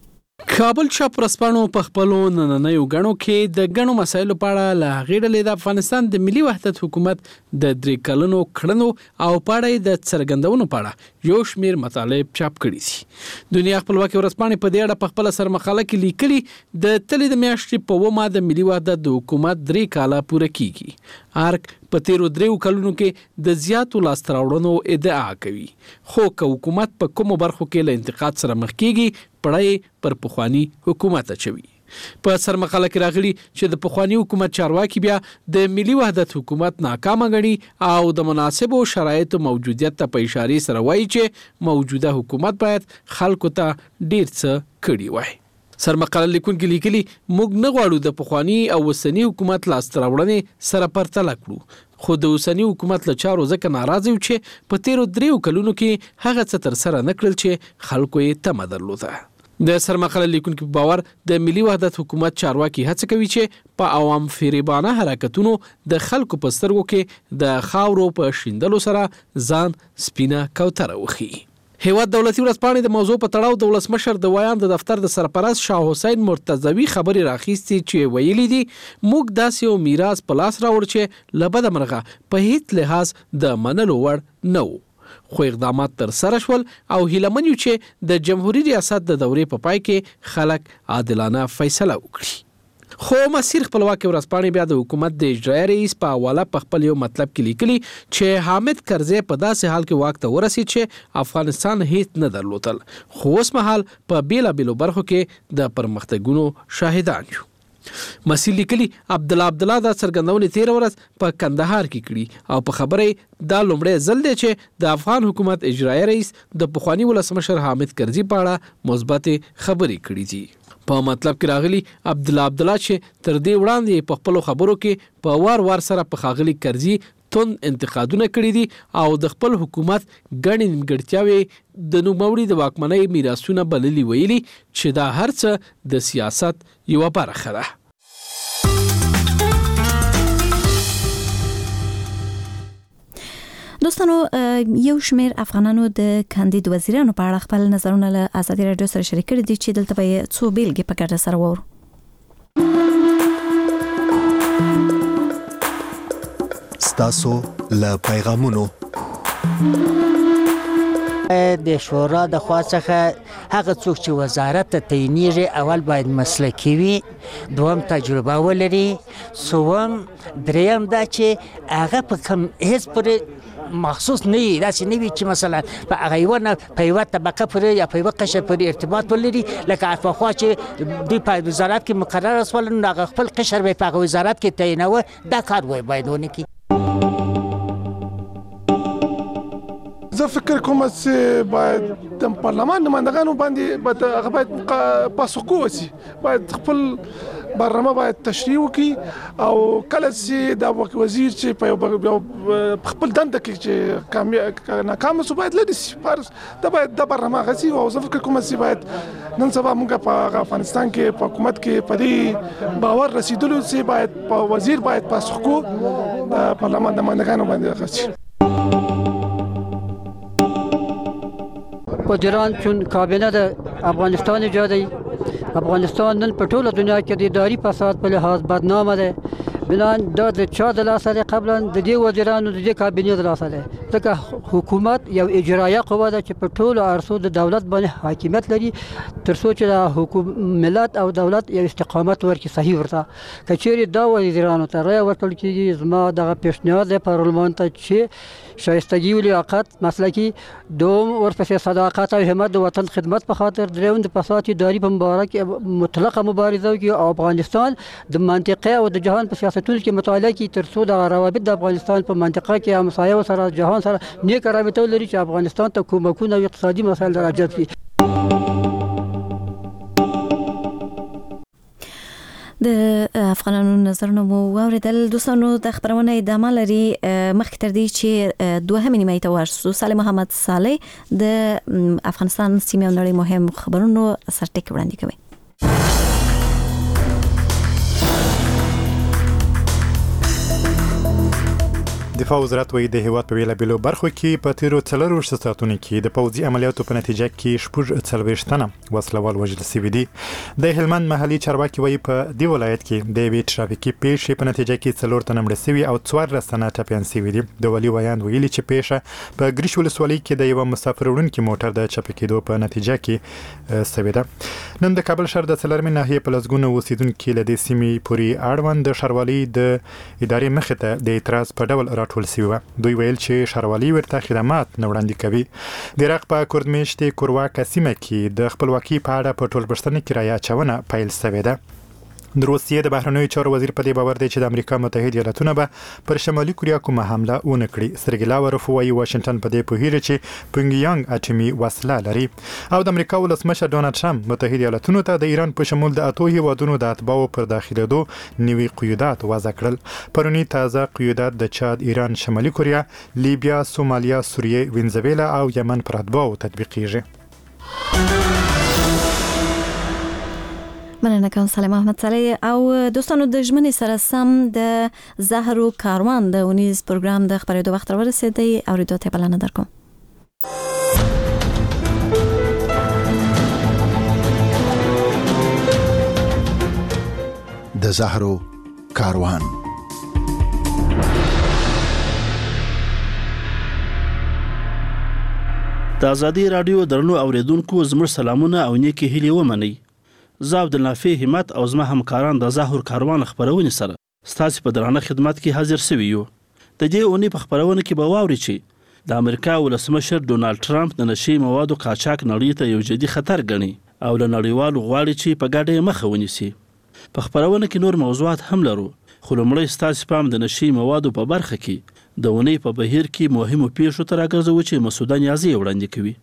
کابل چاپ ورځپاڼو په خپلو نننیو غڼو کې د غڼو مسایلو په اړه له هغې ډلې د افغانستان د ملي وحدت حکومت د درې کلونو کړنو او په اړه د څرګندونو په اړه یو شمېر مطالب چاپ کړي دي. دنیا خپلواکي ورځپاڼې په دې اړه په خپله سرمقاله کې لیکلي د تلې د میاشتې په اوومه د ملي وحدت د حکومت درې کاله پوره کیږي. ارګ په تیرو دریو کلونو کې د زیاتو لاسته راوړنو ادعا کوي، خو که حکومت په کومو برخو کې له انتقاد سره مخ کیږي پړی پر پخواني حکومت اچوي. په سرمقاله کې راغلي چې د پخواني حکومت چارواکي بیا د ملي وحدت حکومت ناکامه ګڼي او د مناسبو شرایطو موجودیت ته په اشارې سره وایي چې موجوده حکومت باید خلکو ته ډیر څه کړي وای. سرمقاله لیکونکي لیکلي موږ نه غواړو د پخواني او اوسني حکومت لاسته راوړنې سره پرتله کړو، خو د اوسني حکومت له چارو ځکه ناراضه یو چې په تیرو دریو کلونو کې هغه څه تر سره نه کړل چې خلکو یې تمه درلوده. د سرمقاله لیکونکي په باور د ملي وحدت حکومت چارواکي هڅه کوي چې په عوام فریبانه حرکتونو د خلکو په سترګو کې د خاورو په شیندلو سره ځان سپینه کوتره وخی. هیواد دولتي ورځپاڼې د موضوع په تړاو د ولسمشر د ویان د دفتر د سرپرست شاه حسین مرتضوي خبرې راخیستي چې ویلي دي موږ داسې یو میراث په لاس راوړ چې له بده مرغه په هیڅ لحاظ د منلو وړ نه و، خو اقدامات تر سره شول او هیله من یو چې د جمهوریت ریاست د دورې په پای کې خلک عادلانه فیصله وکړي. خو مسیر خپلواکي ورځپاڼې بیا د حکومت د اجرایي رئیس په حواله په خپل یو مطلب کې لیکلي چې حامد کرزی په داسې حال کې واک ته ورسید چې افغانستان هیڅ نه درلودل، خو اوس مهال په بیلابیلو برخو کې د پرمختګونو شاهدان یو. مسیر لیکلي عبدالله عبدالله دا څرګندونې تېره ورځ په کندهار کې کړي او په خبره دا لومړی ځل دی چې د افغان حکومت اجرایي رئیس د پخواني ولسمشر حامد کرزي په اړه مثبتې خبرې کړي دي. په مطلب کې راغلي عبدالله عبدالله چې تر دې وړاندې په خپلو خبرو کې په وار وار سره په ښاغلي کرزي توند انتقادونه کړي دي او د خپل حکومت ګڼې نیمګړتیاوې د نوموړي د واکمنۍ میراثونه بللي ویلي چې دا هر څه د سیاست یوه برخه ده. دوستانو یو شمېر افغانانو د کاندید وزیرانو په اړه خپل نظرونه له ازادي راډیو سره شریک کړي دي چې دلته به څو بیلګې په ګډه سره وورو. ستاسو له پیغامونو د شورا د خوا څخه هغه څوک چې وزارت ته تعینېږي اول باید مسلکي وي، دوم تجربه ولري، څوم دریم دا چې هغه په کوم هیڅ پورې مخصوص نه وي، داسې نه وي چې مثلا په هغه یوه نه په یوه طبقه پورې یا په یوه قشر پورې ارتباط ولري. لکه پخوا چې دوی په وزارت کې مقرره شول نو هغه خپل قشر به په هغه وزارت کې تعینوه، دا کار باید ونه کړي. زه فکر کوم چې باید د پارلمان نمایندګانو باندې باید هغه باید پاسخګو وشي، باید خپل برنامه باید تشریح وکړي او کله چې دا وزیر چې په خپل دنده کې چې ناکام شو باید لري شي فرض دا باید د برنامه غسي او زه فکر کوم چې باید نن سبا موږ په افغانستان کې په حکومت کې په دې باور رسیدلو چې باید په وزیر باید پاسخ کو د پارلمان د مندګانو باندې غسي وزیران چون کابینه د افغانستان ایجادی افغانستان نن په ټوله دنیا کې د اداري فساد په لحاظ بدنامه ده بلان دا د چا د لاسه ده قبلا د دې وزیرانو د دې کابینې د لاسه ده ځکه حکومت یو اجرایه قوه ده چې په ټولو عرصو د دولت باندې حاکمیت لري تر څو چې د حکومت ملت او دولت یو استقامت ورکړي صحیح ورته کچېرې دا وزیرانو ته رایه ورکړل کېږي زما دغه پیشنهاد دی پارلمان ته چې شایستګي او لیاقت مسلکي دوم ورپسې صداقت او همت د وطن خدمت په خاطر درېیم د فساد اداري په مبارک مطلقه مبارزه وکړي او افغانستان د منطقه او د جهان په سیاستونو کې مطالعه کوي تر څو د روابط د افغانستان په منطقه کې همسایه سره جهان سره نیک رابطه لري چې افغانستان ته کومکونه او اقتصادي مسایل راجذب کړي. د افغانانو نظرونه مو واوریدل دوستانو د خبرونه ادامه لري مخکې تر دې چې دوهمې نیمه ته ورسو صالح محمد صالح د افغانستان سیمه او نړۍ مهم خبرونو سرټک وړاندې کوي. دفاع وزارت وایي د هیواد په بیلابیلو برخو کې په تیرو څلورویشتو ساعتونو کې د پوځي عملیاتو په نتیجه کې شپږ څلوېښت تنه وسلوال وژل شوي دي. د هلمند محلي چارواکي وایي په دې ولایت کې د یوې ټرافیکي پیښې په نتیجه کې څلور تنه مړه شوي او څوارلس تنه ټپیان شوي دي. د ولي ویاند ویلي چې پیښه په ګریش ولسوالۍ کې د یوه مسافر وړونکي موټر د چپه کېدو په نتیجه کې شوې ده. نن د کابل ښار د څلورمې ناحیې په لسګونو اوسیدونکي له دې سیمې پورې اړوند د ښاروالۍ د ادارې مخې ته د اعتراض په ډول ټول شوی و. دوی ویل چې ښاروالۍ ورته خدمات نه وړاندې کوي. د عراق په کردمیشتې کورواکه سیمه کې د خپلواکۍ په اړه په ټولپوښتنه کې رایه اچونه پیل شوې ده. د روسیې د بهرنیو چارو وزیر په دې باور دی چې د امریکا متحده ایالاتونه به پر شمالي کوریا کومه حمله ونه کړي. سرګی لاوروف وایي واشنگټن په دې پوهیږي چې پونګیانګ اټومي وسله لري او د امریکا ولسمشر ډونالد ټرمپ متحده ایالاتونو ته د ایران په شمول د اتو هیوادونو د اتباعو پر داخلېدو نوي قیودات وضع کړل. پرونی تازه قیودات د چاد، ایران، شمالي کوریا، لیبیا، سومالیا، سوریه، وینزویلا او یمن پر اتباعو تطبیقیږي. مننه کوم صالح محمد صالح. او دوستانو د ژمنې سره سم د زهرو کاروان د اونیز پروګرام د خبرېدو وخت راورسېدی او ریدو ته بلنه درکوم. د زهرو کاروان. د ازادي رادیو درنو اوریدونکو زموږ سلامونه او نیکی هیلې ومنئ. زه عبدالنافع همت او زما همکاران د زهر کاروان خبرونې سره ستاسو په درانه خدمت کې حاضر شوي یو. د دې اونۍ په خبرونه کې به واورئ چې د امریکا ولسمشر ډونالد ټرمپ د نشي موادو قاچاق نړۍ ته یو جدي خطر ګڼي او له نړیوالو غواړي چې په ګډه یې مخه ونیسي. په خبرونه کې نور موضوعات هم لرو خو لومړی ستاسو پام د نشي موادو په برخه کې د اونۍ په بهیر کې مهمو پیښو ته راګرځوو چې مسعود نیازي وړاندې کوي.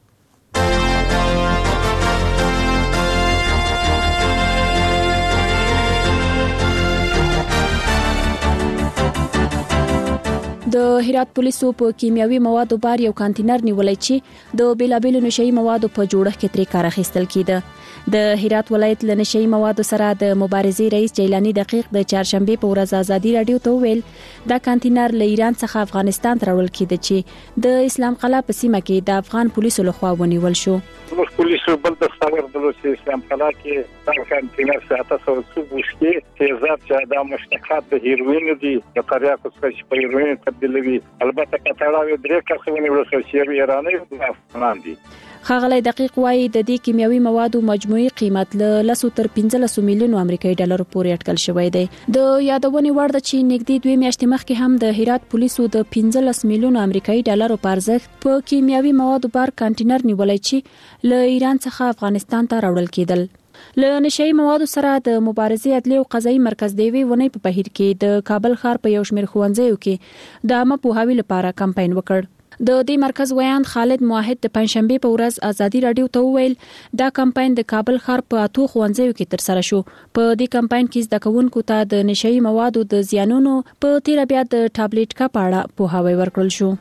د هرات پولیسو په کیمیاوي موادو بار یو کانټینر نیولای چې د بیلابیلو نشئی موادو په جوړښت کې ترې کار اخیستل کیده. د هرات ولایت له نشئی موادو سره د مبارزې رئیس جیلانی دقیق د چهارشنبه په ورځ ازادي رادیو ته ویل دا کانټینر له ایران څخه افغانستان ته راوړل کیده چې د اسلام قلعه په سیمه کې د افغان پولیسو لخوا ونیول شو. زموږ پولیسو بل د خبر درلود چې اسلام قلعه کې دا کانټینر ساته سو څو بوشکي تیزاب چې د مشتقات د هیروین دي د تریاکو څخه په هیروین تبدیلوي. البته کتاړه درې کسونه ورسره چې ایرانی او افغان دي. خاغلی دقیق وایي د دې کیمیاوي موادو مجموعي قیمت له لسو تر پنځلسو میلیونو امریکایي ډالر پورې اټکل شوی دی. د یادونې وړ ده چې نږدې دوه میاشتې مخکې هم د هرات پولیسو د پنځلس میلیونو امریکایي ډالرو په ارزښت په کیمیاوي موادو بار کانټینر نیولای چې له ایران څخه افغانستان ته راوړل کېدل. له نشئی موادو سره د مبارزې عدلي او قضایي مرکز د یوې ونې په بهیر کې د کابل ښار په یو شمېر ښوونځیو کې د عامه پوهاوي لپاره کمپاین وکړ. د دې مرکز ویان خالد موحد د پنځشنبه په ورځ ازادي رادیو ته وویل دا کمپاین د کابل ښار په اتو ښوونځیو کې ترسره شو. په دې کمپاین کې زده کوونکو ته د نشئی موادو د زیانونو په تیر بیا د ټابلیټ کا پاړه پوهاوی ورکړل شو.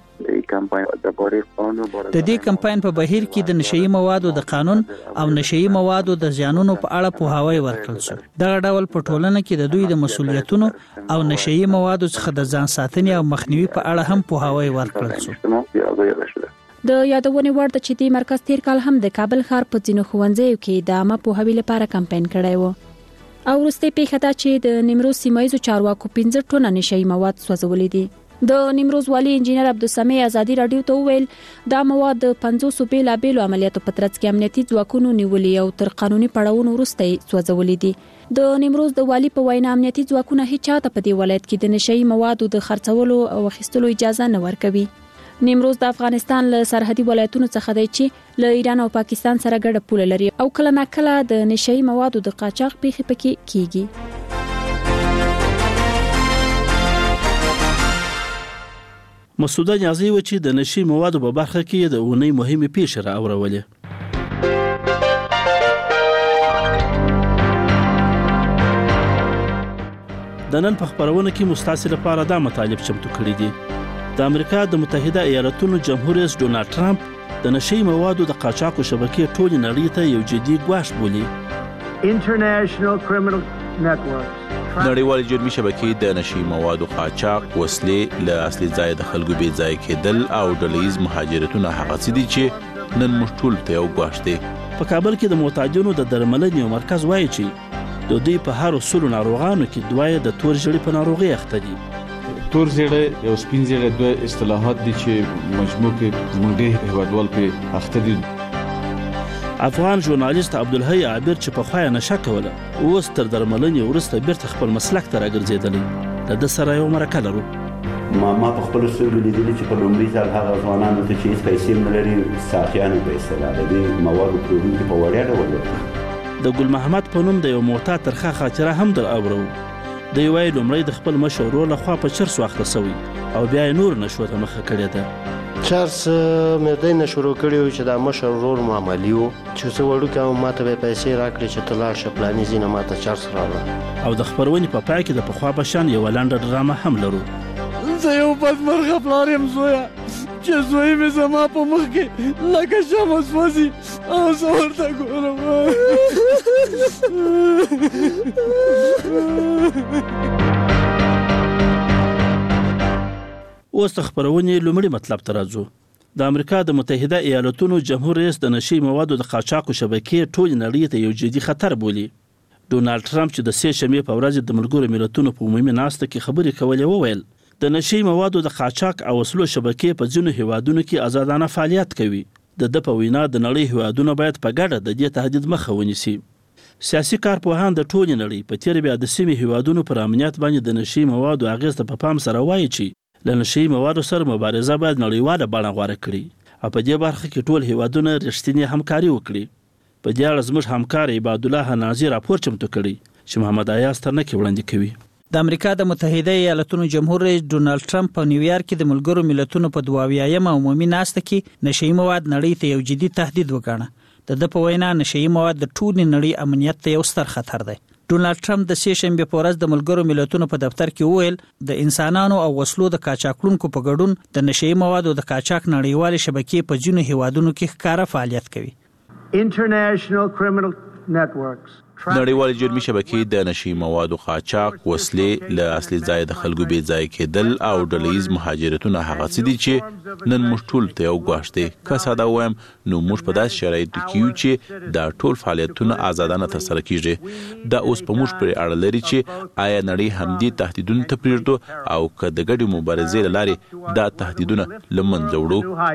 د دې کمپاین په بهیر کې د نشئی موادو د قانون او نشئی موادو د زیانونو په اړه پوهاوی ورکړل شو. دغه ډول په ټولنه کې د دوی د مسولیتونو او نشئی موادو څخه د ځان ساتنې او مخنیوي په اړه هم پوهاوی ورکړل شو. د یادونې وړ ده چې د مرکز تیر کال هم د کابل ښار په ځینو ښوونځیو کې د عامه پوهاوي لپاره کمپاین کړی و. او وروسته پیښه ده چې د نیمروز سیمایي چارواکو پنځه ټنه نشئی مواد سوځولي دي. د نیمروز والی انجینر عبدالسمیع ازادي رادیو ته وویل دا مواد د پنځوس بیلابیلو عملیاتو په ترڅ کې امنیتي ځواکونو نیولي او تر قانوني پړاوونو وروسته سوځولي دي. د نیمروز د والی په وینا امنیتي ځواکونه هیڅ چاته په دې ولایت کې د نشئی موادو د خرڅولو او اخیستلو اجازه نه ورکوي. نیمروز د افغانستان له سرحدي ولایتونو څخه دی چې له ایران او پاکستان سره ګډه پوله لري او کله ناکله د نشئی موادو د قاچاق پیښې پکې کیږي. مسعوده نیازی و چې د نشئی موادو په برخه کې د اونۍ مهمه پیښه را اورولې. د نن په خبرونه کې مستعصي لپاره دا مطالب چمتو کړي دي. د امریکا د متحده ایالاتونو جمهور رئیس ډونالد ټرمپ د نشئی موادو د قاچاقو شبکې ټولې نړۍ ته یو جدي ګواښ بولي. International criminal networks نړیوال جرمي شبکې د نشئی موادو قاچاق، وسلې، له اصلي ځای د خلکو بې ځای کېدل او ډلهییز مهاجرتونه هغه څه دي چې نن موږ ټول ته یو ګواښ دی. په کابل کې د معتادینو د درملنې یو مرکز وایي چې د دوی په هر سلو ناروغانو کې دوه د تور ژیړي په ناروغۍ اخته دي. تور ژیړی او سپین ژیړی دوه اصطلاحات دي چې مجموع کې زموږ ډېر هیوادوال پرې اخته دي. افغان ژورنالیست عبدالحی عابر چې په خوایه نشه کوله اوس تر درملنې وروسته بیرته خپل مسلک ته راګرځېدلی. له ده سره یو مرکه لرو. ما ما په خپلو سترګو لیدلي چې په لومړي ځل هغه ځوانانو ته چې هېڅ پیسې هم نه لري ساقیانو په اصطلاح د دې موادو پلورونکي په وړیا ډول ورکړي. د ګل محمد په نوم د یو معتاد ترخه خاطره هم در اورو. دی وایي لومړی د خپل مشر ورور لخوا په چرسو اخته سوی او بیا یې نور نشو ته مخه کړې ده. چرس مې دی نه شروع کړی و چې دا مشر ورور معاملي و چې زه وړوکی وم ما ته به یې پیسې راکړې چې ته لاړ شه پلاني ځای نه ما ته چرس راوړه. او د خپرونې په پای کې د پخوا په شان یوه لنډه ډرامه هم لرو. زه یو بدمرغه پلار یم زویه چې زوی مې زما په مخ کې لکه شمع سوځي او زه ورته ګورم. اوس د خپرونې لومړي مطلب ته راځو. د امریکا د متحده ایالاتونو جمهور رئیس د نشئی موادو د قاچاقو شبکې ټولې نړۍ ته یو جدي خطر بولي. ډونالد ټرمپ چې د سې شنبې په ورځ د ملګرو ملتونو په عمومي ناسته کې خبرې کولې وویل د نشئی موادو د قاچاق او وسلو شبکې په ځینو هیوادونو کې آزادانه فعالیت کوي. د ده په وینا د نړۍ هیوادونه باید په ګډه د دې تهدید مخه ونیسي. سیاسي کارپوهان د ټولې نړۍ په تیر بیا د سیمې هیوادونو پر امنیت باندې د نشئی موادو اغیز ته په پام سره وایي چې له نشئی موادو سره مبارزه باید نړیواله بڼه غوره کړي او په دې برخه کې ټول هیوادونه رښتینې همکاري وکړي. په دې اړه زموږ همکار عباد الله ناظر راپور چمتو کړی چې محمد ایاز ترنکي وړاندې کوي. د امریکا د متحده ایالاتونو جمهور رئیس ډونالد ټرمپ په نیویارک کې د ملګرو ملتونو په دوه اویایم عمومي ناسته کې نشئی مواد نړۍ ته یو جدي تهدید وګاڼه. د ده په وینا نشئی مواد د ټولې نړۍ امنیت ته یو ستر خطر دی. ډونالد ټرمپ د سې شنبې په ورځ د ملګرو ملتونو په دفتر کې وویل د انسانانو او وسلو د قاچاقونکو په ګډون د نشئی موادو د قاچاق نړیوالې شبکې په ځینو هیوادونو کې ښکاره فعالیت کوي. International criminal networks نړیوال جرمي شبکې د نشئی موادو قاچاق، وسلې، له اصلي ځای د خلکو بې ځای کېدل او ډلهییز مهاجرتونه هغه څه دي چې نن موږ ټول ته یو ګواښ دی. که ساده ووایم نو موږ په داسې شرایطو کې یو چې دا ټول فعالیتونه آزادانه ترسره کیږي. دا اوس په موږ پورې اړه لري چې آیا نړۍ همدې تهدیدونو ته پرېږدو او که د ګډې مبارزې له لارې دا تهدیدونه له منځه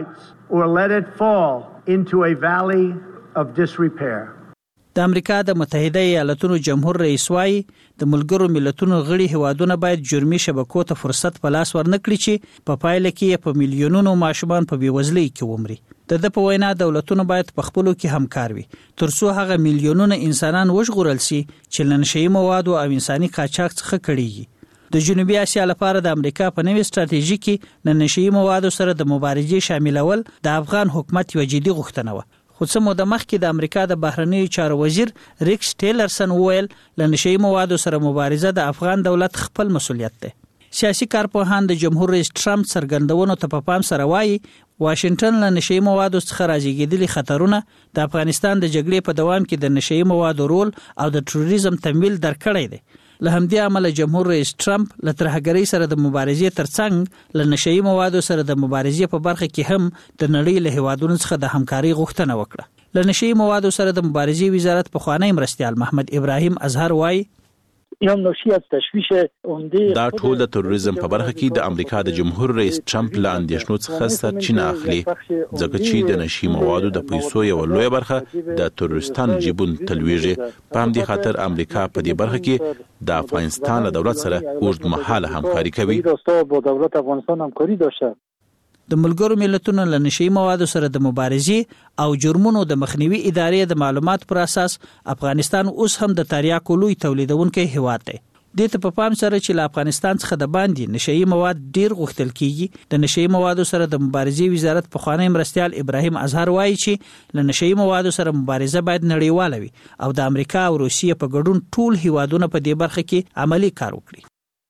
وړو. د امریکا د متحده ایالاتونو جمهور رئیس وايي د ملګرو ملتونو غړي هیوادونه باید جرمي شبکو ته فرصت په لاس ورنکړي چې په پایله کې په میلیونونو ماشومان په بېوزلۍ کې ومري. د ده په وینا دولتونه باید په خپلو کې همکار وي ترڅو هغه میلیونونه انسانان وژغورل سي چې له نشئی موادو او انساني قاچاق څخه کړيږي. د جنوبي اسیا لپاره د امریکا په نوې ستراتیژي کې د نشئی موادو سره د مبارزې شاملول د افغان حکومت یو جدي غوښتنه و. خو څه موده مخکې د امریکا د بهرنیو چارو وزیر ریکس ټیلرسن وویل له نشئی موادو سره مبارزه د افغان دولت خپل مسولیت دی. سیاسي کارپوهان د جمهور رئیس ټرمپ څرګندونو ته په پام سره وایي واشنگټن له نشئی موادو څخه راځيږدلي خطرونه د افغانستان د جګړې په دوام کې د نشئی موادو رول او د تروریزم تمویل درکړی دی. له همدې امله جمهور رئیس ټرمپ له ترهګرۍ سره د مبارزې ترڅنګ له نشئی موادو سره د مبارزې په برخه کې هم د نړۍ له هیوادونو څخه د همکارۍ غوښتنه وکړه. له نشئی موادو سره د مبارزې وزارت پخوانی مرستیال محمد ابراهیم ازهر وایي یوم نوشي از تشویش عمده دا ټول د تروریزم په برخه کې د امریکا د جمهور رئیس ټرمپ له اندېښنو څخه سرچینه اخلي، ځکه چې د نشئی موادو د پیسو یو لویه برخه د تروریستانو جیبون تلویږي. په همدې خاطر امریکا په دې برخه کې د افغانستان له دولت سره اوږدمهاله همکاري کوي. با دولت افغانستان همکاری داشته. د ملګرو ملتونو له نشئی موادو سره د مبارزې او جرمونو د مخنیوي ادارې د معلومات پر اساس افغانستان اوس هم د تریاکو لوی تولیدونکو هیواد دی. د ته په پام سره چې له افغانستان څخه د باندې نشئی مواد ډیر غوښتل کیږي. د نشئی موادو سره د مبارزې وزارت پخوانی مرستیال ابراهیم ازهر وایي چې له نشئی موادو سره مبارزه باید نړیواله وي او د امریکا او روسیې په ګډون ټول هیوادونه په دې برخه کې عملی کار وکړي.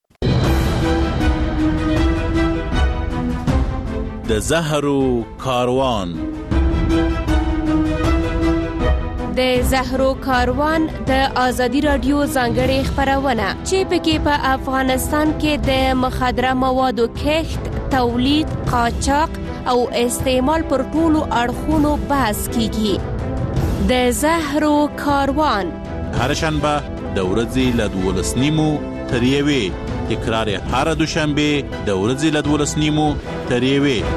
د زهرو کاروان د زهرو کاروان د ازادي رادیو ځانګړې خبرونه چې پکې په افغانستان کې د مخدره موادو کښت، تولید، قاچاق او استعمال پر ټولو اړخونو بحث کیږي. د زهرو کاروان هر شنبه د ورځې له دولس نیمو تر یوې، تکرار هر دوشنبه د ورځې له دولس نیمو تر یوې.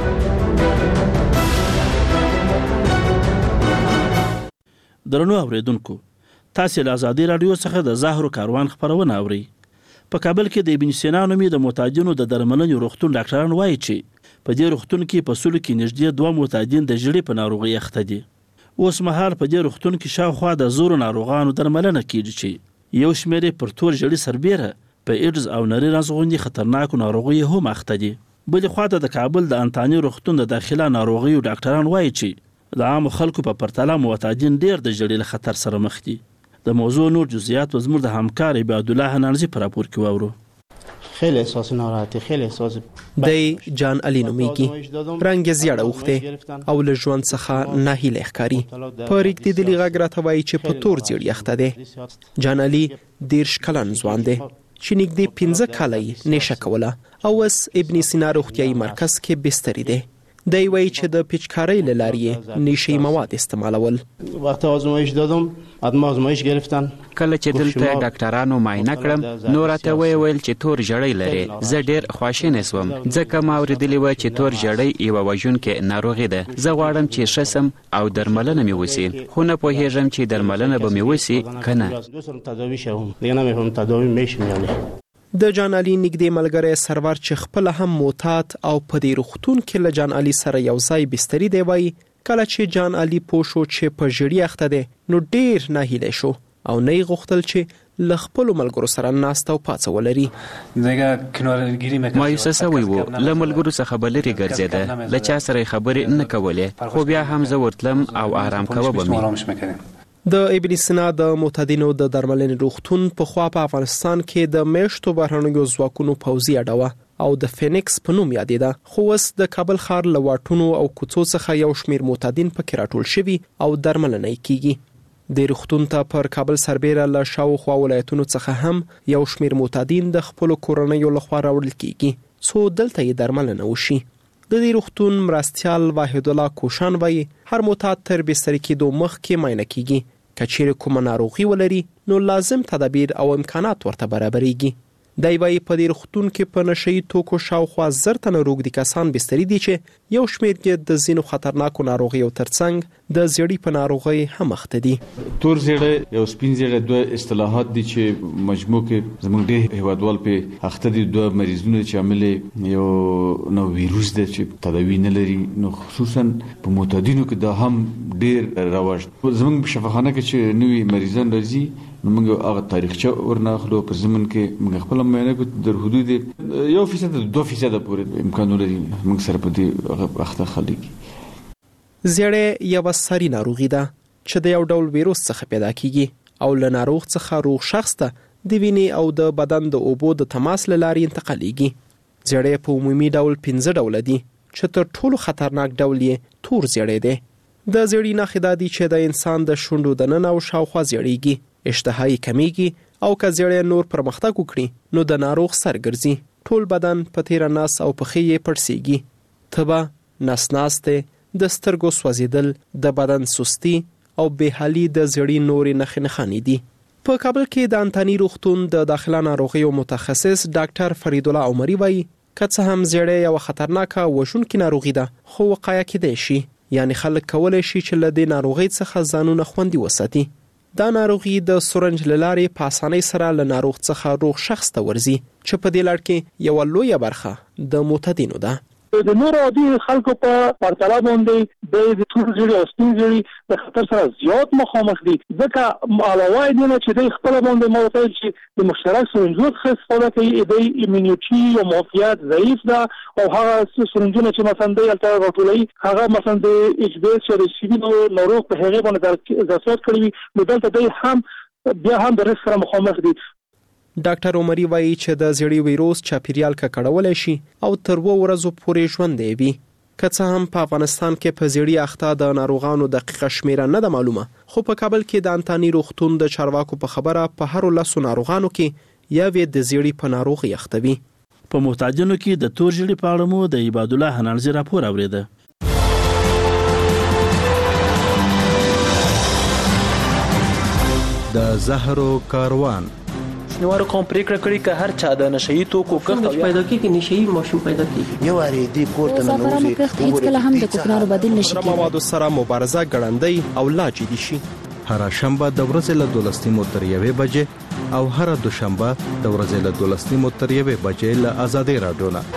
درنو اوریدونکو، تاسو له ازادي رادیو څخه د زهرو کاروان خبرونه اورئ. په کابل کې د ابن سینا نومي د معتادینو د درملنې روغتون ډاکټران وایي چې په دې روغتون کې په سلو کې نږدې دوه معتادین د ژړې په ناروغۍ اخته دي. اوس مهال په دې روغتون کې شاوخوا د زورو ناروغانو درملنه کیږي چې یو شمېر پر تور ژړې سربیره په ایډز او نری رنځ غوندې خطرناکو ناروغیو هم اخته دي. بلې خواته د کابل د انتاني روغتون د داخله ناروغیو ډاکټران وایي چې د عامو خلکو په پرتله معتادین ډیر د ژړې له خطر سره مخ دي. د موضوع نور جزئیات به زموږ د همکار عبادالله حنانزي په راپور کې واورو. خیلی احساس ناراحتی، خیلی احساس دی جان علی نومیږي، رنګ زیړه اوخته او له ژوند څخه ناهیله ښکاري. په ریږدېدلي غږ راته وایي چې په تور زیړ یخته دی. جان علی دېرش کلن ځوان دی چې نږدې پنځه کاله یې نشه کوله او اوس ابن سینا روغتیایي مرکز کې بستري دی. دی وایي چې د پیچکارۍ له لارې یې نشهیي مواد استعمالول. وقتی آزمایش دادم ادما آزمایش گرفتن، کله چې دلته ډاکټرانو معاینه کړم نو راته ویل چې تور ژړی لري. زه ډیر خواشینی سوم ځکه ما اورېدلي وه چې تور ژړی یوه وژونکې ناروغي ده. زه غواړم چې ښه سم او درملنه مې وسي، خو نه پوهېږم چې درملنه به مې وسي که نه. د جان علي نږدې ملګری سرور چې خپله هم معتاد او په دې روغتون کې له جان علي سره یو ځای بستري دی وایي کله چې جان علي پوه شو چې په ژړي اخته دی نو ډیر ناهیلی شو او نه یې غوښتل چې له خپلو ملګرو سره ناسته او پاڅه ولري. مایوسه سوی و، له ملګرو څخه به لرې ګرځېده، له چا سره یې خبرې نه کولې، خو بیا هم زه ورتلم او آرام کوه به مې. د ابن سینا د معتادینو د درملنې روغتون پخوا په افغانستان کې د میشتو بهرنیو ځواکونو پوځي اډه وه او د فینکس په نوم یادېده، خو اوس د کابل ښار له واټونو او کوڅو څخه یو شمېر معتادین پکې راټول شوي او درملنه یې کیږي. د روغتون ته پر کابل سربیره له شاوخوا ولایتونو څخه هم یو شمېر معتادین د خپلو کورنیو لخوا راوړل کیږي څو دلته یې درملنه وشي. د دې روغتون مرستیال واحد الله کوشان وایي هر معتاد تر بستري کېدو مخکې معاینه کیږي. که چیرې کومه ناروغي ولري نو لازم تدابیر او امکانات ورته برابرېږي. دی وایي په دې روغتون کې په نشهیي توکو شاوخوا زر تنه روږدي کسان بستري دي چې یو شمېر یې د ځینو خطرناکو ناروغیو ترڅنګ د زیړي په ناروغۍ هم اخته دي. تور زیړی او سپین زیړی دوه اصطلاحات دي چې مجموع کې زموږ ډېر هیوادوال په اخته دي. دوه مریضونه چې عامل یو نو ویروس دی چې تداوی نه لري، نو خصوصا په معتادینو کې دا هم ډېر رواج. زموږ په شفاخانه کې چې نوي مریضان راځي نو موږ هغه تاریخچه ورناخلو په زمن کې موږ خپل معاینه کو در حدود یو فیصد دوه فیصد پورې امکان لري موږ سره په دې هغه اخته خلک زیړې یو ساري ناروغي ده چې د یو ډول ویروس څخه پیدا کیږي او له ناروغ څخه روغ شخص ته د وینې او د بدن د اوبو د تماس له لارې انتقالیږي. زیړې په عمومي ډول پنځه ډوله دي چې تر ټولو خطرناک ډول یې تور زیړې دی. د زیړې نښې دا دي چې د انسان د شونډو دننه او شاوخوا زیړېږي، اشتها یې کمیږي او که زیړې نور پرمختګ وکړي نو د ناروغ سر ګرځي، ټول بدن په تیره نس او پښې یې پړسېږي. تبه، نس ناستې، د سترګو سوځېدل، د بدن سستی او بېحالي د زیړې نورې نښې نښانې دي. په کابل کې د انتاني روغتون د داخله ناروغیو متخصص ډاکټر فرید الله عمري وایي که څه هم زیړې یوه خطرناکه وژونکې ناروغي ده خو وقایه کیدای شي، یعنی خلک کولی شي چې له دې ناروغۍ څخه ځانونه خوندي وساتي. دا ناروغي د سورنج له لارې په اسانۍ سره له ناروغ څخه روغ شخص ته ورځي چې په دې لړ کې یوه لویه برخه د معتدینو ده. د نور عادي خلکو په پرتله باندې د تور زیړي او سپین زیړي د خطر سره زیات مخامخ دي، ځکه علاوه دې نه چې د خپل باندې موضوع چې د مشترک سرنجونو څخه استفاده کوي، د ایمونیټي او معافیت ضعیف ده او هغه سرنجونه چې مثلا د الټا راټولوي هغه مثلا د ایچ بی اس یا د سی بی ناروغ په هغه باندې ځاسوت کړی نو دلته دوی هم بیا هم د رسک سره مخامخ دي. ډاکټر عمري وایي چې د زیړي ویروس چاپیریال ککړولی شي او تر اووه ورځو پورې ژوندی وي. که څه هم په افغانستان کې په زیړي اخته د ناروغانو دقیقه شمیره نه ده معلومه، خو په کابل کې د انتاني روغتون د چارواکو په خبره په هرو لسو ناروغانو کې یوې د زیړي په ناروغي اخته وي. په معتادینو کې د تور زیړي په اړه مو د عباد الله حنانزي راپور اوریده. د زهرو کاروان نوارو کوم پریکړه کړې که هر چا د نشئی توکو کښت پیدا کیږي، نشئی ماشوم پیدا کیږي. یو اړ دې کوړه نه نوځي هیڅ کله هم د کوکنارو بدیل نشي کېدای. موادو سره مبارزه ګړندۍ او لا جدي شي. هر شنبه د ورځې له دولس نیمو تر یوې بجې او هر دوشنبه د ورځې له دولس نیمو تر یوې بجې له آزادۍ راډیو نه.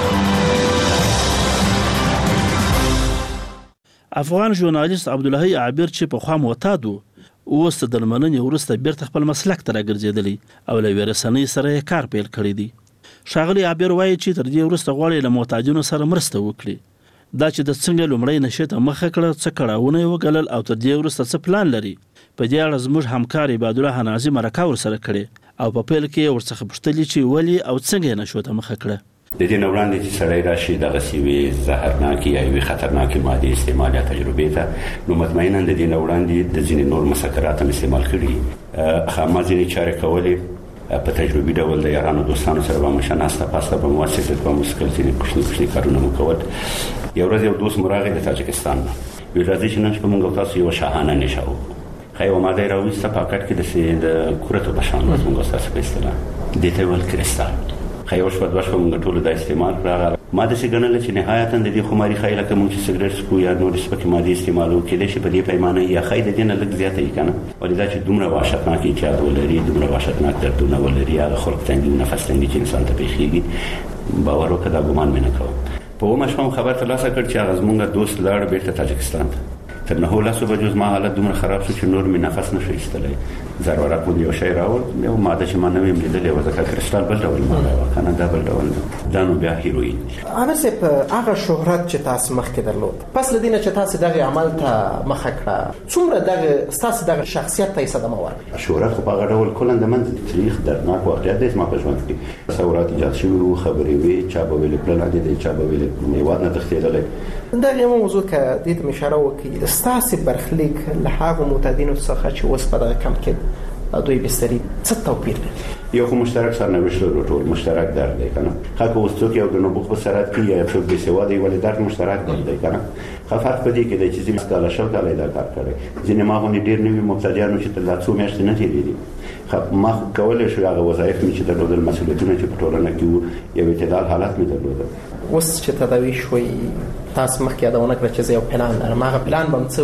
افغان ژورنالیست عبدالحی عابر چې په خوا معتاد و اوس د درملنې وروسته بیرته خپل مسلک ته راګرځېدلی او له یوې رسنۍ سره یې کار پیل کړی دی. ښاغلی عابر وایي چې تر دې وروسته غواړي له معتادینو سره مرسته وکړي. دا چې د څنګه لومړی نشې ته مخه کړه، څه کړاوونه یې وګالل او تر دې وروسته څه پلان لري، په دې اړه زموږ همکار عباد الله حنازي مرکه ورسره کړې او په پیل کې یې ورڅخه پوښتلي چې ولې او څنګه یې نشو ته مخه کړه. د دې نه وړاندې چې سړی راشي دغه سیوي زهرناکي یا یوې خطرناکې مادې استعمال یا تجربې ته، نو مطمئنا د دې نه وړاندې د ځینې نور مسکرات هم استعمال کړي. خامہ ځینې چارې کولې په تجربي ډول د یارانو دوستانو سره به مو شناسته پاسته به مو وسیلت به مو سکل ځینې کوچني کوچني کارونه مو کول. یو ورځ یو دوست مو راغی د تاجکستان نه، ویل راځئ چې نن شپه موږ او تاسو یوه شاهانه نشه وکړو. ښه یوه ماده یې راویسته پاکټ کې د کورتو په شان موږ او تاسو په اصطلاح دې ته یې ویل کرسټال. خیو شپه دوه شپه موږ ټول د استعمال راغله. ما داسې ګڼله چې نهایتا د دې خماري ښایي لکه موږ چې سګرټ څکو یا نورې سپکې مادې استعمالوو کیدای شي په دې پیمانه یا ښایي د دې نه لږ زیاته وي که نه، ولې دا چې دومره وحشتناک اعتیاد ولري، دومره وحشتناک دردونه ولري، هغه خلق تنګي او نفس تنګي چې انسان ته پېښېږي، باور وکړه دا ګمان مې نه کوم. په اومه شپه م خبر ترلاسه کړ چې هغه زموږ دوست لاړ بېرته تاجکستان ته. تر نهو لسو بجو زما حالت دومره خراب شو چې نور مې نفس نه شو ایستلی. ضرورت بود یو شی راول، یو ماده چې ما نه ویم لیدلې وه، ځکه کرسټال بل ډول ماده وه که نه، دا بل ډول ده، دا نو بیا هیروین. عامر صاحب هغه شهرت چې تاسو مخکې درلود، پس له دې نه چې تاسو دغې عمل ته مخه کړه، څومره دغه ستاسو دغه شخصیت ته یې صدمه ورکړه؟ شهرت خو په هغه ډول کلا د منځ تاریخ دردناک واقعیت دی زما په ژوند کې. تصورات ایجاد شوي وو، خبرې وې، چا به ویلې پله لاندې دی، چا به ویلې هېواد نه تښتېدلی. دغه یوه موضوع که دې ته مې اشاره وکړي، ستاسې برخلیک له هغو معتادینو څخه چې اوس په دغه کمپ کې دوی بستري څه توپیر لري؟ یو خو مشترک سرنوشت لرو، ټول مشترک درد دی که نه. ښه که اوس څوک یو د نبوغ په سرحد کې یا څوک بېسواده وي ولې درد مشترک درد دی که نه. ښه فرق په دې کې دی چې ځینې کاله شل کاله یې دا کار کړی، ځینې ما غوندې ډېر نوي مبتدیانو چې تر دا څو میاشتې نه تېرېدي. ښه ما خو کولی شو هغه وظایف مې چې درلودل، مسؤلیتونه چې په ټولنه کې وو، یو اعتدال حالت مې درلوده. اوس چې تداوي شوئ، تاسو مخکې یادونه کړه چې زه یو پلان لرم، هغه پلان به م څه وي؟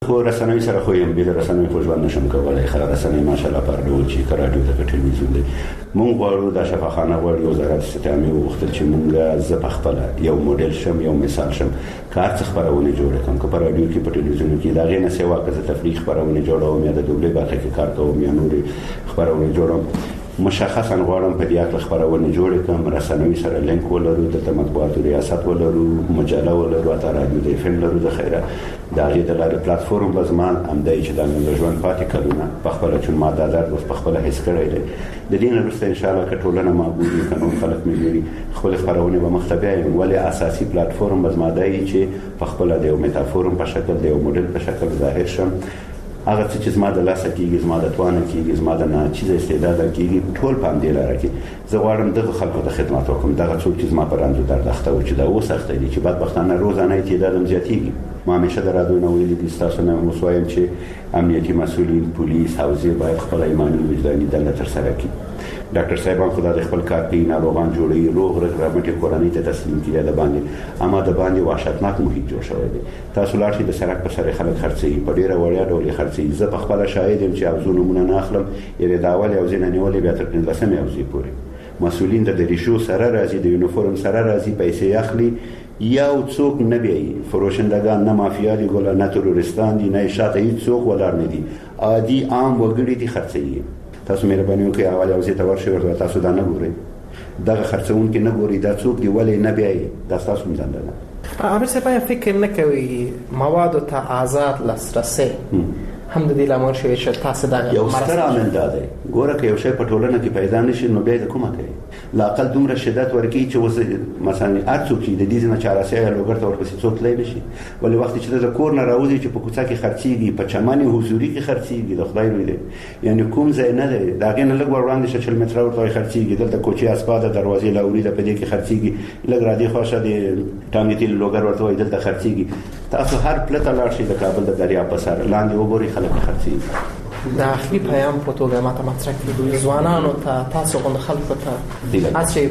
خو رسنوي سره خو یم بل رسنوي خو ژوند نشم کولای. خو رسنوي ماشاءالله پر ډول چې رادیو د ټلویزیون دی مونږ غواړو د شفاخانه غواړو وزارت استعماري وختل چې مونږ ز په خپل یو موډل شم یو مثال شم کار څه خبرونه جوړ کړم که په رادیو کې په ټلویزیون کې دا غي نه سیوا که تفریح خبرونه جوړوم یا د دوبلې برخه کې کار کوم یا نور خبرونه جوړوم مشخصا غواړم په دې اړه خبرونه جوړ کړم رسنوي سره لینک ولرو د مطبوعاتو ریاست ولرو مجله ولرو اته رادیو د فن لرو د خیره دا غي د لارې پلیټفارم بزمان هم دی چې د نن ژوند پاتې کړونه په خپل چې ما د درد په خپل هیڅ کړی دی د دې نه وروسته ان شاء الله کټولنه معقولي قانون خلک مګوري خپل خبرونه به مختبه ولی اساسي پلیټفارم بزما دی چې په خپل د یو میتافورم په شکل د یو موډل په شکل ظاهر شم هغه چې زما د لاسه کېږي زما د توانه کېږي زما د نه چیز استعداد کېږي ټول په دې لاره کې زه غواړم دغه خلکو د خدمت وکړم دغه څوک چې زما پر اندو درد اخته و چې دا اوس اخته دي چې بدبختانه روزانه تعداد زیاتېږي ما همیشه د رادیو نه ویلي دي تاسو نه مسوایم چې امنیتي مسؤلین پولیس حوزه باید خپل ایمانی وجداني دنده تر سره کړي ډاکټر صاحبان خدای د خپل کار په ناروغان جوړي روغ رغبتي کورنۍ ته تسلیم کړي د باندې اما د باندې وحشتناک محیط جوړ شوی دی تاسو لاړ شئ د سړک په سر خلک خرڅي په ډیره وړیا ډول خرڅي زه په خپل شاهد یم چې اوزو نمونه نه اخلم یره داول او زینه نیولې بیا تر پنځلسمه اوزي پورې مسؤلین د دریشو سره راځي د یونیفورم سره راځي پیسې اخلي یو څوک نه بي فروشندگان نه مافیا دي ګول نه ترورستان دي نه شاته هیڅ څوک ولر نه دي عادي عام وګړي دي خرڅي تاسو مهرباني وکړئ اول او زه ته ورشئ ورته تاسو دا نه ګورئ دغه خرڅون کې نه ګورئ دا څوک دی ولې نه بیاي دا تاسو مزنده نه امر صاحب فکر نه کوي مواد ته آزاد لاسرسي هم د دې لامل شوی چې تاسو دا یو ستر عامل دا دی ګوره که یو شی په ټولنه کې پیدا نشي نو بیا د کومه کوي لا اقل دومره شدت ورکی چې وس مثلا ارڅو چې د دې نه چاراسي یا لوګر ته ورپسې څوک لای نشي ولې وخت چې د کور نه راوځي چې په کوڅه کې خرڅيږي په چمنې حضوري کې خرڅيږي د خدای روي دی یعنی کوم ځای نه دی دا غن لګ وړاندې چې چل متر ورته خرڅيږي دلته کوچي اسپاده دروازې لاوري د پدې کې خرڅيږي لګ را دي خوښه دي ټانګې تل لوګر ورته وای دلته خرڅيږي تاسو هر پلته لاړ شئ د کابل د دریا په سر لاندې وګورئ خلک خرڅيږي د اخلي پیام په توګه ماته مطرح کړي ځوانانو ته تاسو غوښتل خلکو ته اڅې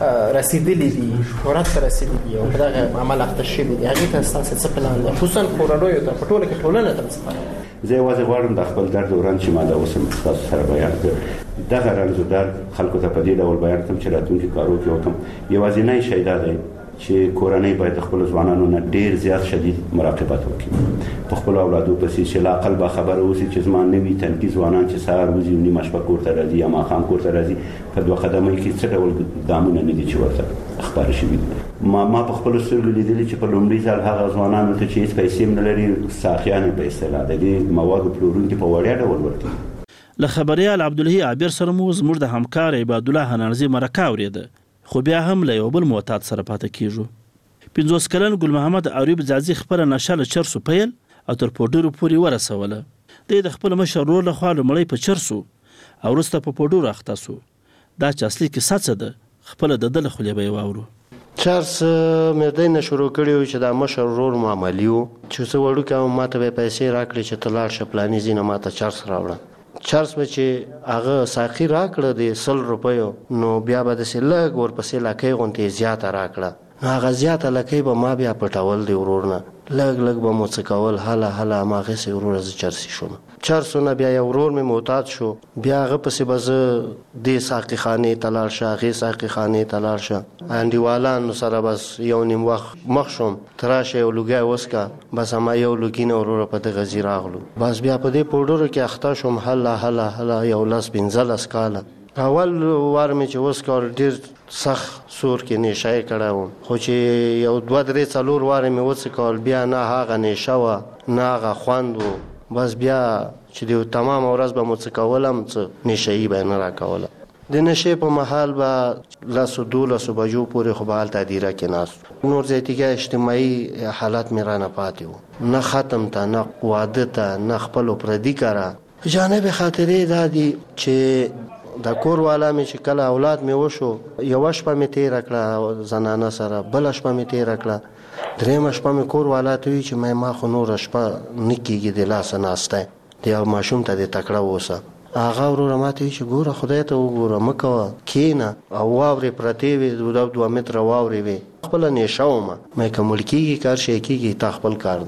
رسیدلې دي شهرت رسیدلې دي او دغه عمل اخته شي دي هغه ته تاسو څه پلان دي خصوصا کورونو ته په ټوله کې ټولنه ته څه زه واځي غواړم د خپل درد وران چې ما دا اوسم تاسو سره بیان کړم دغه رنځ درد خلکو ته په دې ډول بیان کوم چې راتلونکي کارو کې وکم یوازې نه شي دا دی چې کورنۍ باید خپل ځوانانو نه ډیر زیات شدید مراقبت وکړي په خپل اولادو پسې چې لا قلب خبر اوسي چې زما نوی تنکي ځوانان چې سهار وځي نیمه شپه کور ته راځي یا ماښام کور ته راځي په دوه قدمه کې څه ډول ګامونه نه دي چې ورته اخبار شوي ما ما په خپل سترګو لیدلي چې په لومړي ځل هغه ځوانانو ته چې هیڅ پیسې نه لري ساخیان په اصطلاح د دې موادو پلورونکي په وړیا ډول ورکړي له خبريال عبدالهي عابر سره مو زموږ د همکار عباد الله هنرزي مرکه اوریده خو بیا هم له یو بل معتاد سره پاتې کیږو پنځوس کلن ګل محمد عریب ځاځي خبره نشه له چرسو پیل او تر پوډورو پورې ورسوله د خپل مشر رول له خاله مړی په چرسو او وروسته په پوډورو اخته سو دا چې اصلي کې څه ده خپل د دل خلې به واورو چرس مې دای نه شروع کړیو چې دا مشر رول معاملیو چې څو وړو کې ماته به پیسې راکړي چې تلار شپلانی زینه ماته چرس راوړه چرس به چې هغه ساقي راکړه د سل روپیو نو بیا به د سلګ ورپسې لکې غونټې زیاته راکړه هغه زیاته لکې به ما بیا پټول دی ورورنه لګ لګ به مو څه کول هله هله ماغه سي ورور ز چرسي شوم چرسونه بیا یو ورور مې معتاد شو بیا هغه پسې بز د ساقي خانه تلار شه غي ساقي خانه تلار شه انډیوالان سره بس یو نیم وخت مخ شوم تراشه یو لګي وسکا بس ما یو لګینه ورور په دغه زیراغلو بس بیا په دې پوډورو کې اخته شوم هله هله هله یو لاس بنزل اسکاله اول وار مې چې اوس کار ډیر سخت سور کې نشای کړه خو چې یو دوه درې څلور وار مې اوس کال بیا نه هغه نشاوه نه هغه خوند بس بیا چې د تمام ورځ به مو څه کولم څه نشئی به نه را کوله د نشې په محل به لاسو دولسو بجو پورې خو به هلته دیره کې ناست نور زیاتیګه اجتماعي حالات مې رانه پاتې وو نه ختم ته نه واده ته نه خپلو پردي کاره جانب خاطرې دا دي چې د کور والا مې چې کله اولاد مې وشو یو شپه مې تیر کړه زنانه سره بل شپه مې تیر کړه درېم شپه مې کور والا ته چې مې ما خو نور شپه نکیږي د لاس ناشته دی او ماشوم ته د تکړه وسه هغه ورور ماته چې ګوره خدای ته وګوره مکه کینا او واورې پرتی وي د دوه متر واورې وي خپل نشاومه مې کوم ملکیږي کار شي کیږي تا خپل کار دی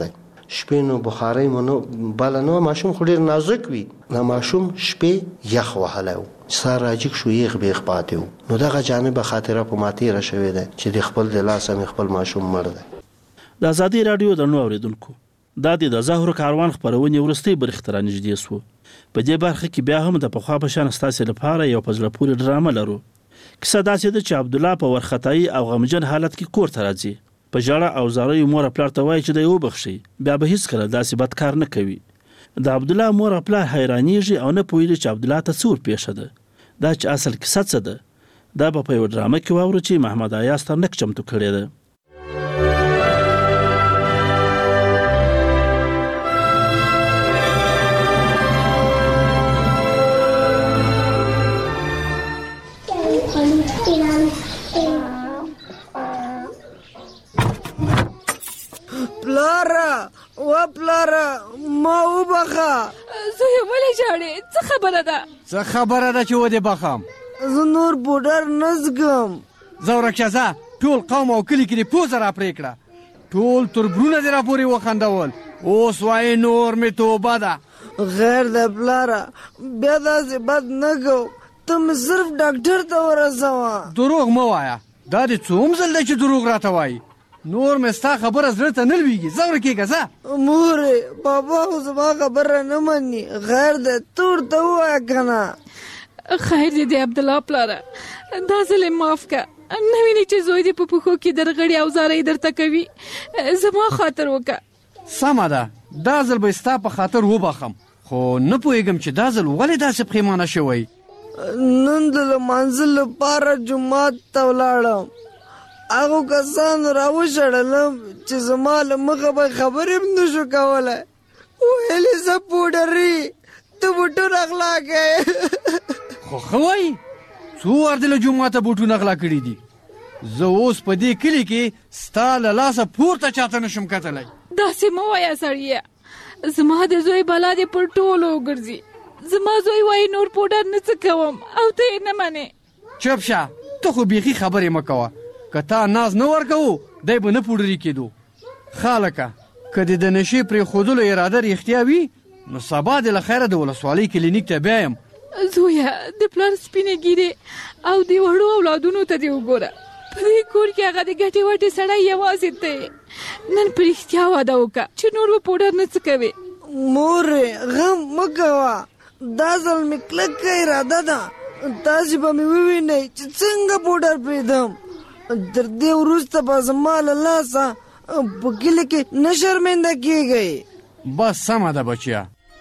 شپې نو بخارۍ مونږ بل نه ماشوم خو ډیر نازک وي نو ماشوم شپې یخ وهلو سار راجک شو یخ به خپاتو نو دغه جانب خاطره په ماتې را شوې ده چې د خپل د لاس هم خپل ماشوم مړ ده. د ازادي رادیو د نو اوریدونکو دا د زهرو کاروان خبرونه ورستي برخ تر نږدې سو. په دې برخه کې بیا هم د پخوا په شان ستاسو لپاره یو پزله پورې ډرامه لرو. کیسه داسې ده چې عبد الله په ورختای او غمجن حالت کې کور ته راځي. په جړه او زاري مور خپل ته وایي چې د یو بخشي بیا به هیڅ کله داسې بد کار نه کوي. د عبد الله مور خپل حیرانیږي او نه پوهیږي چې عبد الله ته څور پیښه ده. دا چې اصل کیسه څه ده دا په یو ډرامه کې واورو چې محمد ایاز تر نک چمتو کړی ده. پلاره و پلاره ما وبخه زوی ولې ژاړې څه خبره ده څه خبره ده چې ودې بخم زه نور پوډر نه زګم زه ورکشه ځه ټول قوم او کلي کې دې پوزه را پرې کړه ټول تربرونه دې را پورې وخندول اوس وایې نور مې توبه ده غیر ده پلاره بیا داسې بد نه کوم ته مې صرف ډاکټر ته ورسوه دروغ مه وایه دا دې څوم ځل دی چې دروغ راته وایي نور مې ستا خبره زړه ته نه لویږي ځه ورکېږه ځه مورې بابا خو زما خبره نه مني غیر دی ته ورته ووایه که نه خیر دی دی عبدالله پلاره دا ځل یې معاف که نه وینې چې زوی دې په پښو کې درغړي او زارۍ درته کوي زما خاطر وکړه سمه ده دا ځل به ستا په خاطر وبخم خو نه پوهېږم چې دا ځل ولې داسې پښیمانه شوی نن د لمانځه لپاره جومات ته ولاړم هغو کسانو راوشړلم چې زما له مخه به خبرې هم نه شو کولی ویلې زه پوډري ته بوټونه غلا کوې خو ښه وایي څو وار دې له جوماته بوټونه غلا کړي دي زه اوس په دې کلي کې ستا له لاسه پورته چاته نشم کتلی داسې مه وایه سړیه زما د زوی بلا دې پر ټولو وګرځي زما زوی وایي نور پوډر نه څه کوم او ته یې نه منې چپ شه ته خو بیخي خبرې مه کوه که تا ناز نه ورکوو دی به نه پوډري کېدو ښه لکه که دې د نشې پرېښودلو اراده رښتیا وي نو سبا دې له خیره د ولسوالۍ کلینیک ته بیایم زویه د پلار سپینې ګیرې او د وړو اولادونو ته دې وګوره په دې کور کې هغه د ګټې وټې سړی یوازې ته نن په رښتیا واده وکړه چې نور به پوډر نه څه کوې مورې غم مه کوه دا ځل مې کلکه اراده ده تاسې به مې ووینئ چې څنګه پوډر پرېږدم تر دې وروسته به زما له لاسه په کلي کې نه شرمنده کېږئ بس سمه ده بچیه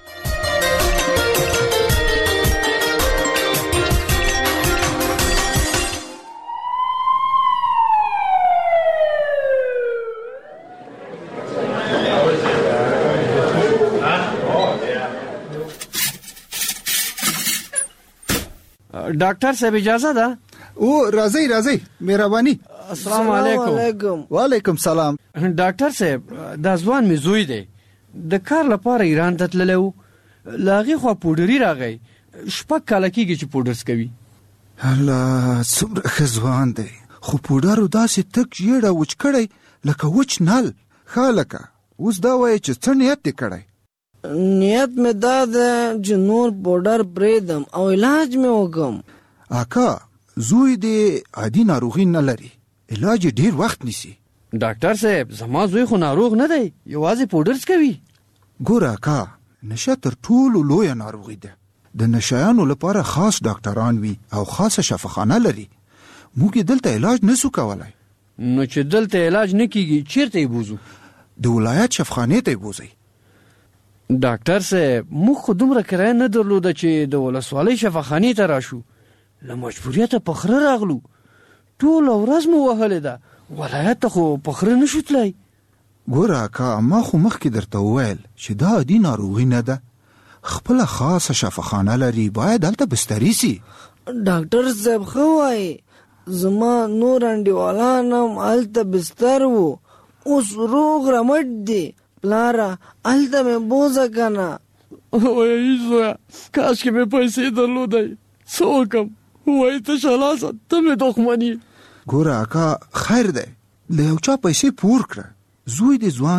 ډاکټر صاحب اجازه ده او راځي راځي مهرباني السلام علیکم وعلیکم سلام ډاکټر صاحب دا ځوان مې زوی دی د کار لپاره ایران ته تللی و له هغې خوا پوډري راغی شپږ کاله کېږي چې پوډرز کوي الله څومره ښه ځوان دی خو پوډرو داسې تک ژېړه وچ کړی لکه وچ نل ښه لکه اوس دا وایي چې څه نیت دې کړی نیت مې دا ده چې نور پوډر پرېږدم او علاج مې وکړم اکا زوی دې عادي ناروغي نه لري علاج ډیر وخت نیسي ډاکټر صاحب زما زوی خو ناروغ نه دی یوازې پوډرز کوي ګوره اکا نشه تر ټولو لویه ناروغي ده د نشایانو لپاره خاص ډاکټران وي او خاصه شفاخانه لري موږ دلته علاج نسو کولای نو چې دلته علاج نه کیږي چیرته یې بوزو د ولایت شفاخانې ته یې بوزئ ډاکټر صاحب موږ خو دومره کرایه نه درلوده چې د ولسوالۍ شفاخانې ته راشو له مجبوریته په خره راغلو ټوله ورځ مو وهلې ده ولایت ته خو په خره نشو تللی ګوره اکا ما خو مخکې درته وویل چې دا عادي ناروغي نه ده خپله خاصه شفاخانه لري باید هلته بستري سي ډاکټر صاحب ښه وایي زما نور انډیوالان هم هلته بستر وو اوس روغ رمټ دي پلاره هلته مې بوځه که نه وایي زویه کاشکې مې پیسې درلودی څه وکړم وایي تشه لاسه ته مې دښمن یې ګوره اکا خیر دی له یو چا پیسې پور کړه زوی دې ځوان دی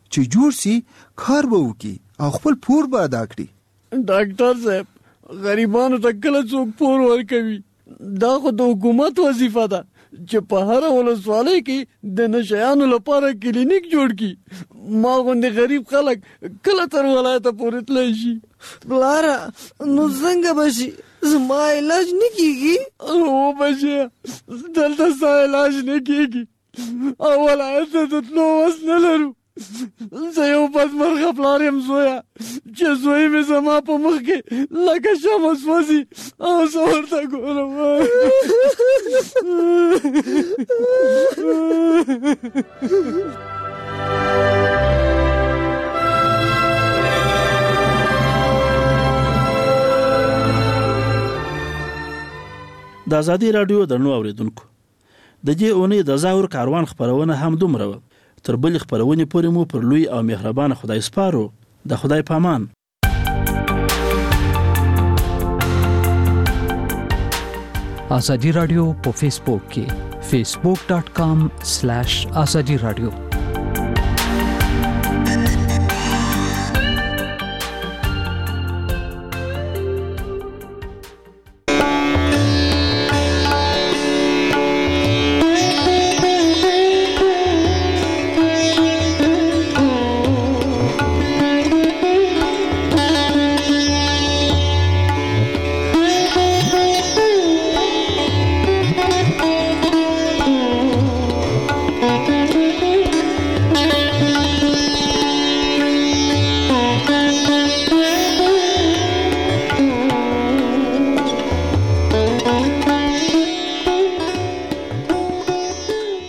چې جوړ سي کار به وکړي او خپل پور به ادا کړي. ډاکټر صاحب غریبانو ته کله څوک پور ورکوي؟ دا خو د حکومت وظیفه ده چې په هر ولسوالۍ کې د نشیانو لپاره کلینیک جوړ کړي. ما غوندې غریب خلک کله تر ولایته پورې تللی شي؟ پلاره نو څنګه به شي؟ زما علاج نه کېږي؟ هو بچیه دلته ستا علاج نه کېږي او ولایت ته د تلو وس نه لرو. زه یو بدمرغه پلار یم زویه چې زوی مې زما په مخ کې لکه شمع سوځي او زه ورته ګورم. د ازادي راډیو درنو اوریدونکو د دې اونۍ د زاهر کاروان خبرونه هم دومره وه. تر بلې خبرونې پورې مو پر لوی او مهربانه خدای سپارو. د خدای پامان. ازادي راډیو په فیسبوک کې facebook dot com slash azadi radio